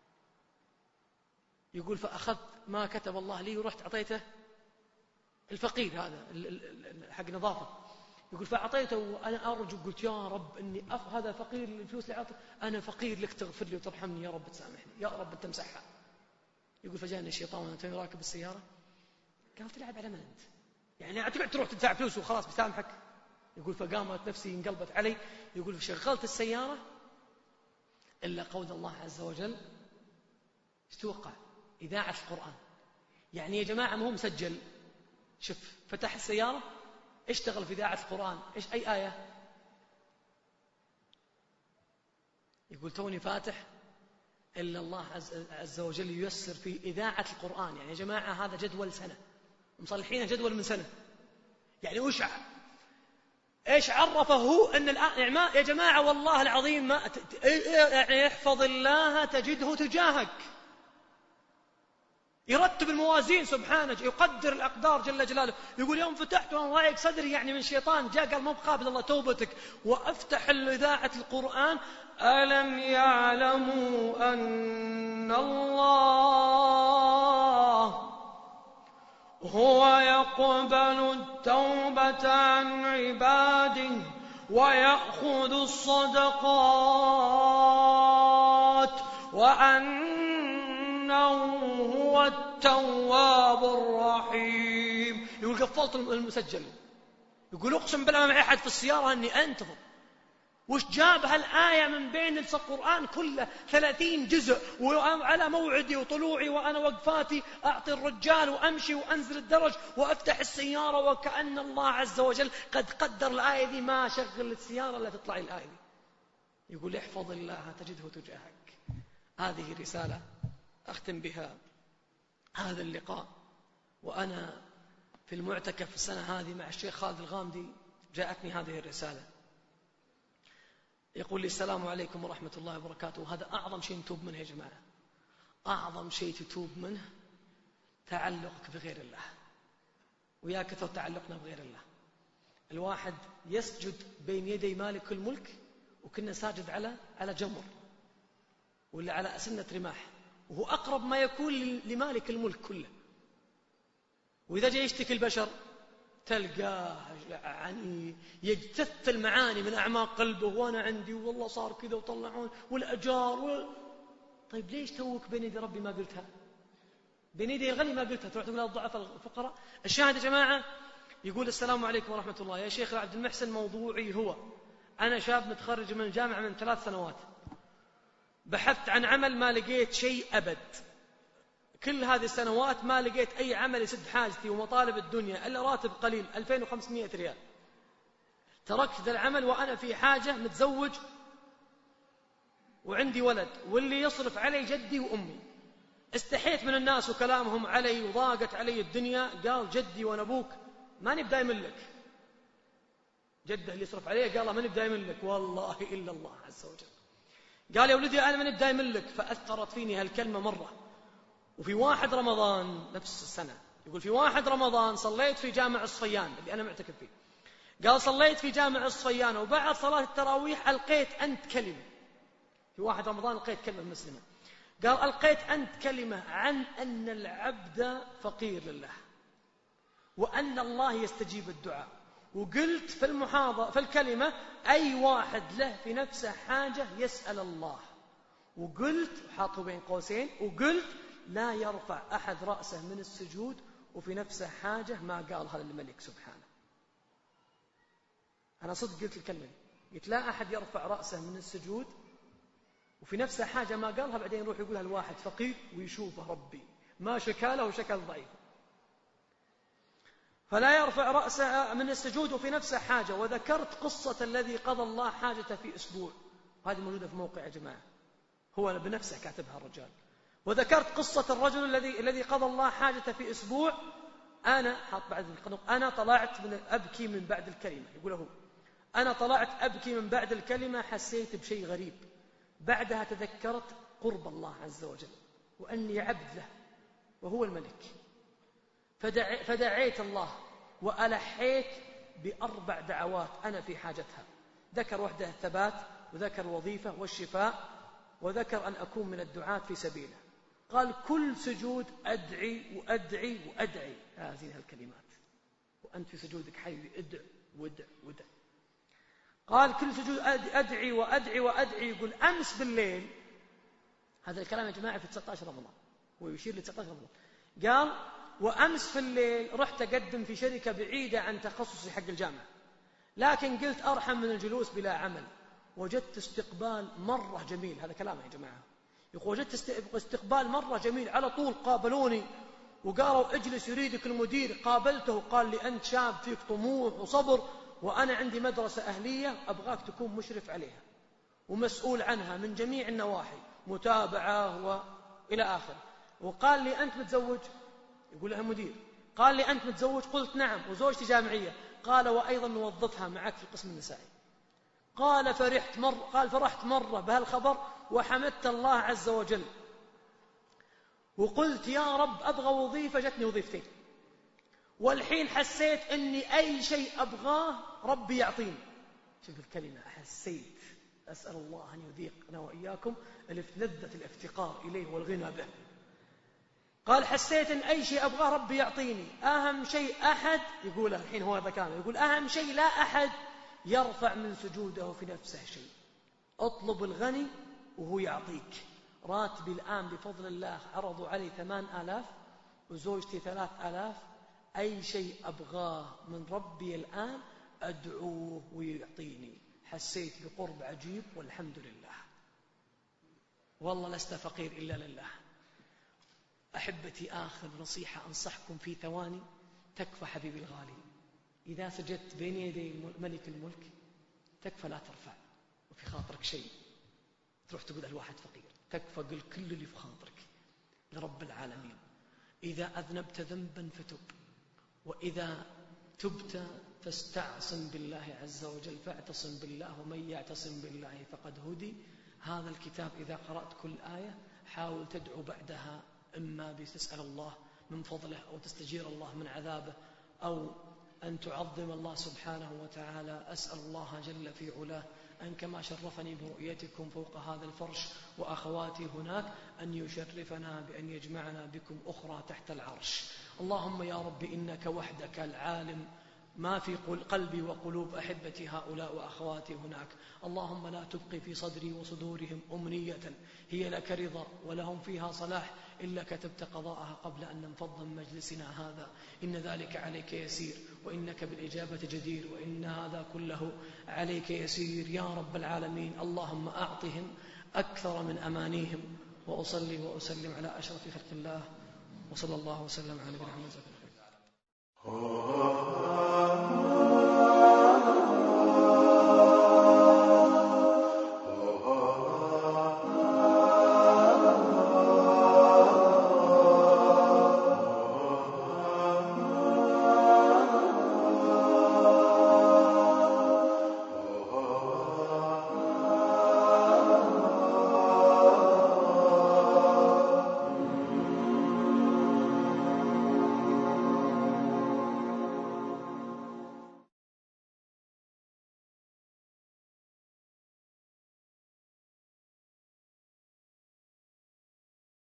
Speaker 2: يقول فأخذت ما كتب الله لي ورحت أعطيته الفقير هذا حق نظافة. يقول فأعطيته وأنا أرجو قلت يا رب إني هذا فقير الفلوس اللي أعطي أنا فقير لك تغفر لي وترحمني يا رب تسامحني يا رب تمسحها. يقول فجاني الشيطان وأنا توني راكب السيارة قال تلعب على من أنت يعني أتبع تروح تدفع فلوس وخلاص بيسامحك. يقول فقامت نفسي انقلبت علي. يقول فشغلت السيارة إلا قول الله عز وجل استوقع إذاعة القرآن. يعني يا جماعة ما هو مسجل. شوف فتح السيارة اشتغل في إذاعة القرآن. إيش أي آية؟ يقول توني فاتح إلا الله عز وجل ييسر في إذاعة القرآن. يعني يا جماعة هذا جدول سنة مصلحين جدول من سنة. يعني إيش عرفه أن الآن يا جماعة والله العظيم ما يعني احفظ الله تجده تجاهك. يرتب الموازين سبحانه يقدر الأقدار جل جلاله. يقول يوم فتحت وأنا ضايق صدري يعني من شيطان جاء قال مو بقابل الله توبتك وأفتح إذاعة القرآن ألم يعلموا أن الله هو يقبل التوبة عن عباده ويأخذ الصدقات وأنه هو التواب الرحيم. يقول قفلت المسجل. يقول أقسم بالله ما معي أحد في السيارة أني أنتظر وش جاب هالآية من بين القرآن كله 30 جزء وعلى موعدي وطلوعي وأنا وقفاتي أعطي الرجال وأمشي وأنزل الدرج وأفتح السيارة وكأن الله عز وجل قد قدر الآية دي ما شغل السيارة لا تطلع الآية دي. يقول احفظ الله تجده تجاهك. هذه رسالة أختم بها هذا اللقاء وأنا في المعتكف السنة هذه مع الشيخ خالد الغامدي. جاءتني هذه الرسالة يقول لي السلام عليكم ورحمة الله وبركاته. وهذا أعظم شيء نتوب منه يا جماعة. أعظم شيء تتوب منه تعلقك بغير الله. ويا كثر تعلقنا بغير الله. الواحد يسجد بين يدي مالك الملك وكنا ساجد على جمر ولا على أسنة رماح وهو أقرب ما يكون لمالك الملك كله. وإذا جاء يشتكي البشر تلقاه يعني يجتث المعاني من أعماق قلبه وأنا عندي والله صار كذا وطلعون والأجار طيب ليش توك بين يدي ربي ما قلتها؟ بين يدي الغني ما قلتها، تروح تقول الضعفاء الفقراء. الشاهد يا جماعة يقول السلام عليكم ورحمة الله، يا شيخ عبد المحسن موضوعي هو أنا شاب متخرج من الجامعة من 3 سنوات، بحثت عن عمل ما لقيت شيء أبد، كل هذه السنوات ما لقيت أي عمل يسد حاجتي ومطالب الدنيا إلا راتب قليل 2500 ريال. تركت ذا العمل وأنا في حاجة، متزوج وعندي ولد واللي يصرف علي جدي وأمي. استحيت من الناس وكلامهم علي وضاقت علي الدنيا. قال جدي وأنا أبوك ماني بدايم لك. جده اللي يصرف عليه قال ماني بدايم لك والله إلا الله عز وجل. قال يا ولدي أنا ماني بدايم لك. فأثرت فيني هالكلمة مرة. وفي 1 رمضان نفس السنة يقول في 1 رمضان صليت في جامع الصفيان اللي أنا معتكف فيه. قال صليت في جامع الصفيان وبعد صلاة التراويح ألقيت أنت كلمة. في 1 رمضان ألقيت كلمة مسلمة. قال ألقيت أنت كلمة عن أن العبد فقير لله وأن الله يستجيب الدعاء. وقلت في المحاضرة في الكلمة أي واحد له في نفسه حاجة يسأل الله. وقلت حاطه بين قوسين وقلت لا يرفع أحد رأسه من السجود وفي نفسه حاجة ما قالها للملك سبحانه. أنا صدق قلت الكلمة دي، قلت لا أحد يرفع رأسه من السجود وفي نفسه حاجة ما قالها بعدين يروح يقولها الواحد فقير ويشوفه ربي ما شكاله وشكل ضعيف. فلا يرفع رأسه من السجود وفي نفسه حاجة. وذكرت قصة الذي قضى الله حاجته في أسبوع، هذه موجودة في موقع يا جماعة، هو بنفسه كاتبها الرجال. وذكرت قصة الرجل الذي قضى الله حاجته في أسبوع. أنا حط بعد القنق أنا طلعت من أبكي من بعد الكلمة. يقول له أنا طلعت أبكي من بعد الكلمة، حسيت بشيء غريب. بعدها تذكرت قرب الله عز وجل وأني عبد له وهو الملك. فدعيت الله وألحيت ب4 دعوات أنا في حاجتها. ذكر وحده الثبات، وذكر الوظيفة والشفاء، وذكر أن أكون من الدعاة في سبيله. قال كل سجود أدعي وأدعي وأدعي هذه الكلمات وأنت في سجودك حي ادع ودع ودع. قال كل سجود أدعي وأدعي وأدعي. يقول أمس بالليل، هذا الكلام يا جماعة في 19 رمضان، هو يشير ل 19 رمضان. قال وأمس في الليل رحت أقدم في شركة بعيدة عن تخصصي حق الجامعة، لكن قلت أرحم من الجلوس بلا عمل. وجدت استقبال مرة جميل، هذا كلامه يا جماعة. يقول وجدت استقبال مرة جميل، على طول قابلوني وقالوا اجلس يريدك المدير. قابلته قال لي أنت شاب فيك طموح وصبر، وأنا عندي مدرسة أهلية أبغاك تكون مشرف عليها ومسؤول عنها من جميع النواحي، متابعة وإلى آخره. وقال لي أنت متزوج؟ يقول له مدير. قال لي أنت متزوج؟ قلت نعم وزوجتي جامعية. قال وأيضا نوظفها معك في القسم النسائي. قال فرحت مرة بهالخبر وحمدت الله عز وجل وقلت يا رب أبغى وظيفة. جتني وظيفتين، والحين حسيت أني أي شيء أبغاه ربي يعطيني. شوف الكلمة، حسيت. أسأل الله أن يذيقنا وإياكم لذة الافتقار إليه والغنى به. قال حسيت أن أي شيء أبغاه ربي يعطيني. أهم شيء أحد، يقوله الحين هو هذا كامل، يقول أهم شيء لا أحد يرفع من سجوده في نفسه شيء. اطلب الغني وهو يعطيك. راتبي الآن بفضل الله عرضوا علي 8000 وزوجتي 3000. أي شيء أبغاه من ربي الآن أدعوه ويعطيني. حسيت بقرب عجيب والحمد لله. والله لست فقير إلا لله. أحبتي آخر نصيحة أنصحكم في ثواني، تكفى حبيبي الغالي. إذا سجدت بين يدي ملك الملك تكفى لا ترفع وفي خاطرك شيء تروح تقول الواحد فقير. تكفى قل كل اللي في خاطرك لرب العالمين. إذا أذنبت ذنبا فتب، وإذا تبت فاستعصم بالله عز وجل. فاعتصم بالله، ومن يعتصم بالله فقد هدي. هذا الكتاب إذا قرأت كل آية حاول تدعو بعدها، إما بتسأل الله من فضله أو تستجير الله من عذابه أو أن تعظم الله سبحانه وتعالى. أسأل الله جل في علاه أن كما شرفني برؤيتكم فوق هذا الفرش وأخواتي هناك أن يشرفنا بأن يجمعنا بكم أخرى تحت العرش. اللهم يا رب إنك وحدك العالم ما في قلبي وقلوب أحبتي هؤلاء وأخواتي هناك. اللهم لا تبقي في صدري وصدورهم أمنية هي لك رضا ولهم فيها صلاح إلا كتبت قضاءها قبل أن ننفض من مجلسنا هذا. إن ذلك عليك يسير وإنك بالإجابة جدير، وإن هذا كله عليك يسير يا رب العالمين. اللهم أعطهم أكثر من أمانيهم. وأصلي وأسلم على أشرف خلق الله، وصلى الله وسلم على نبينا محمد.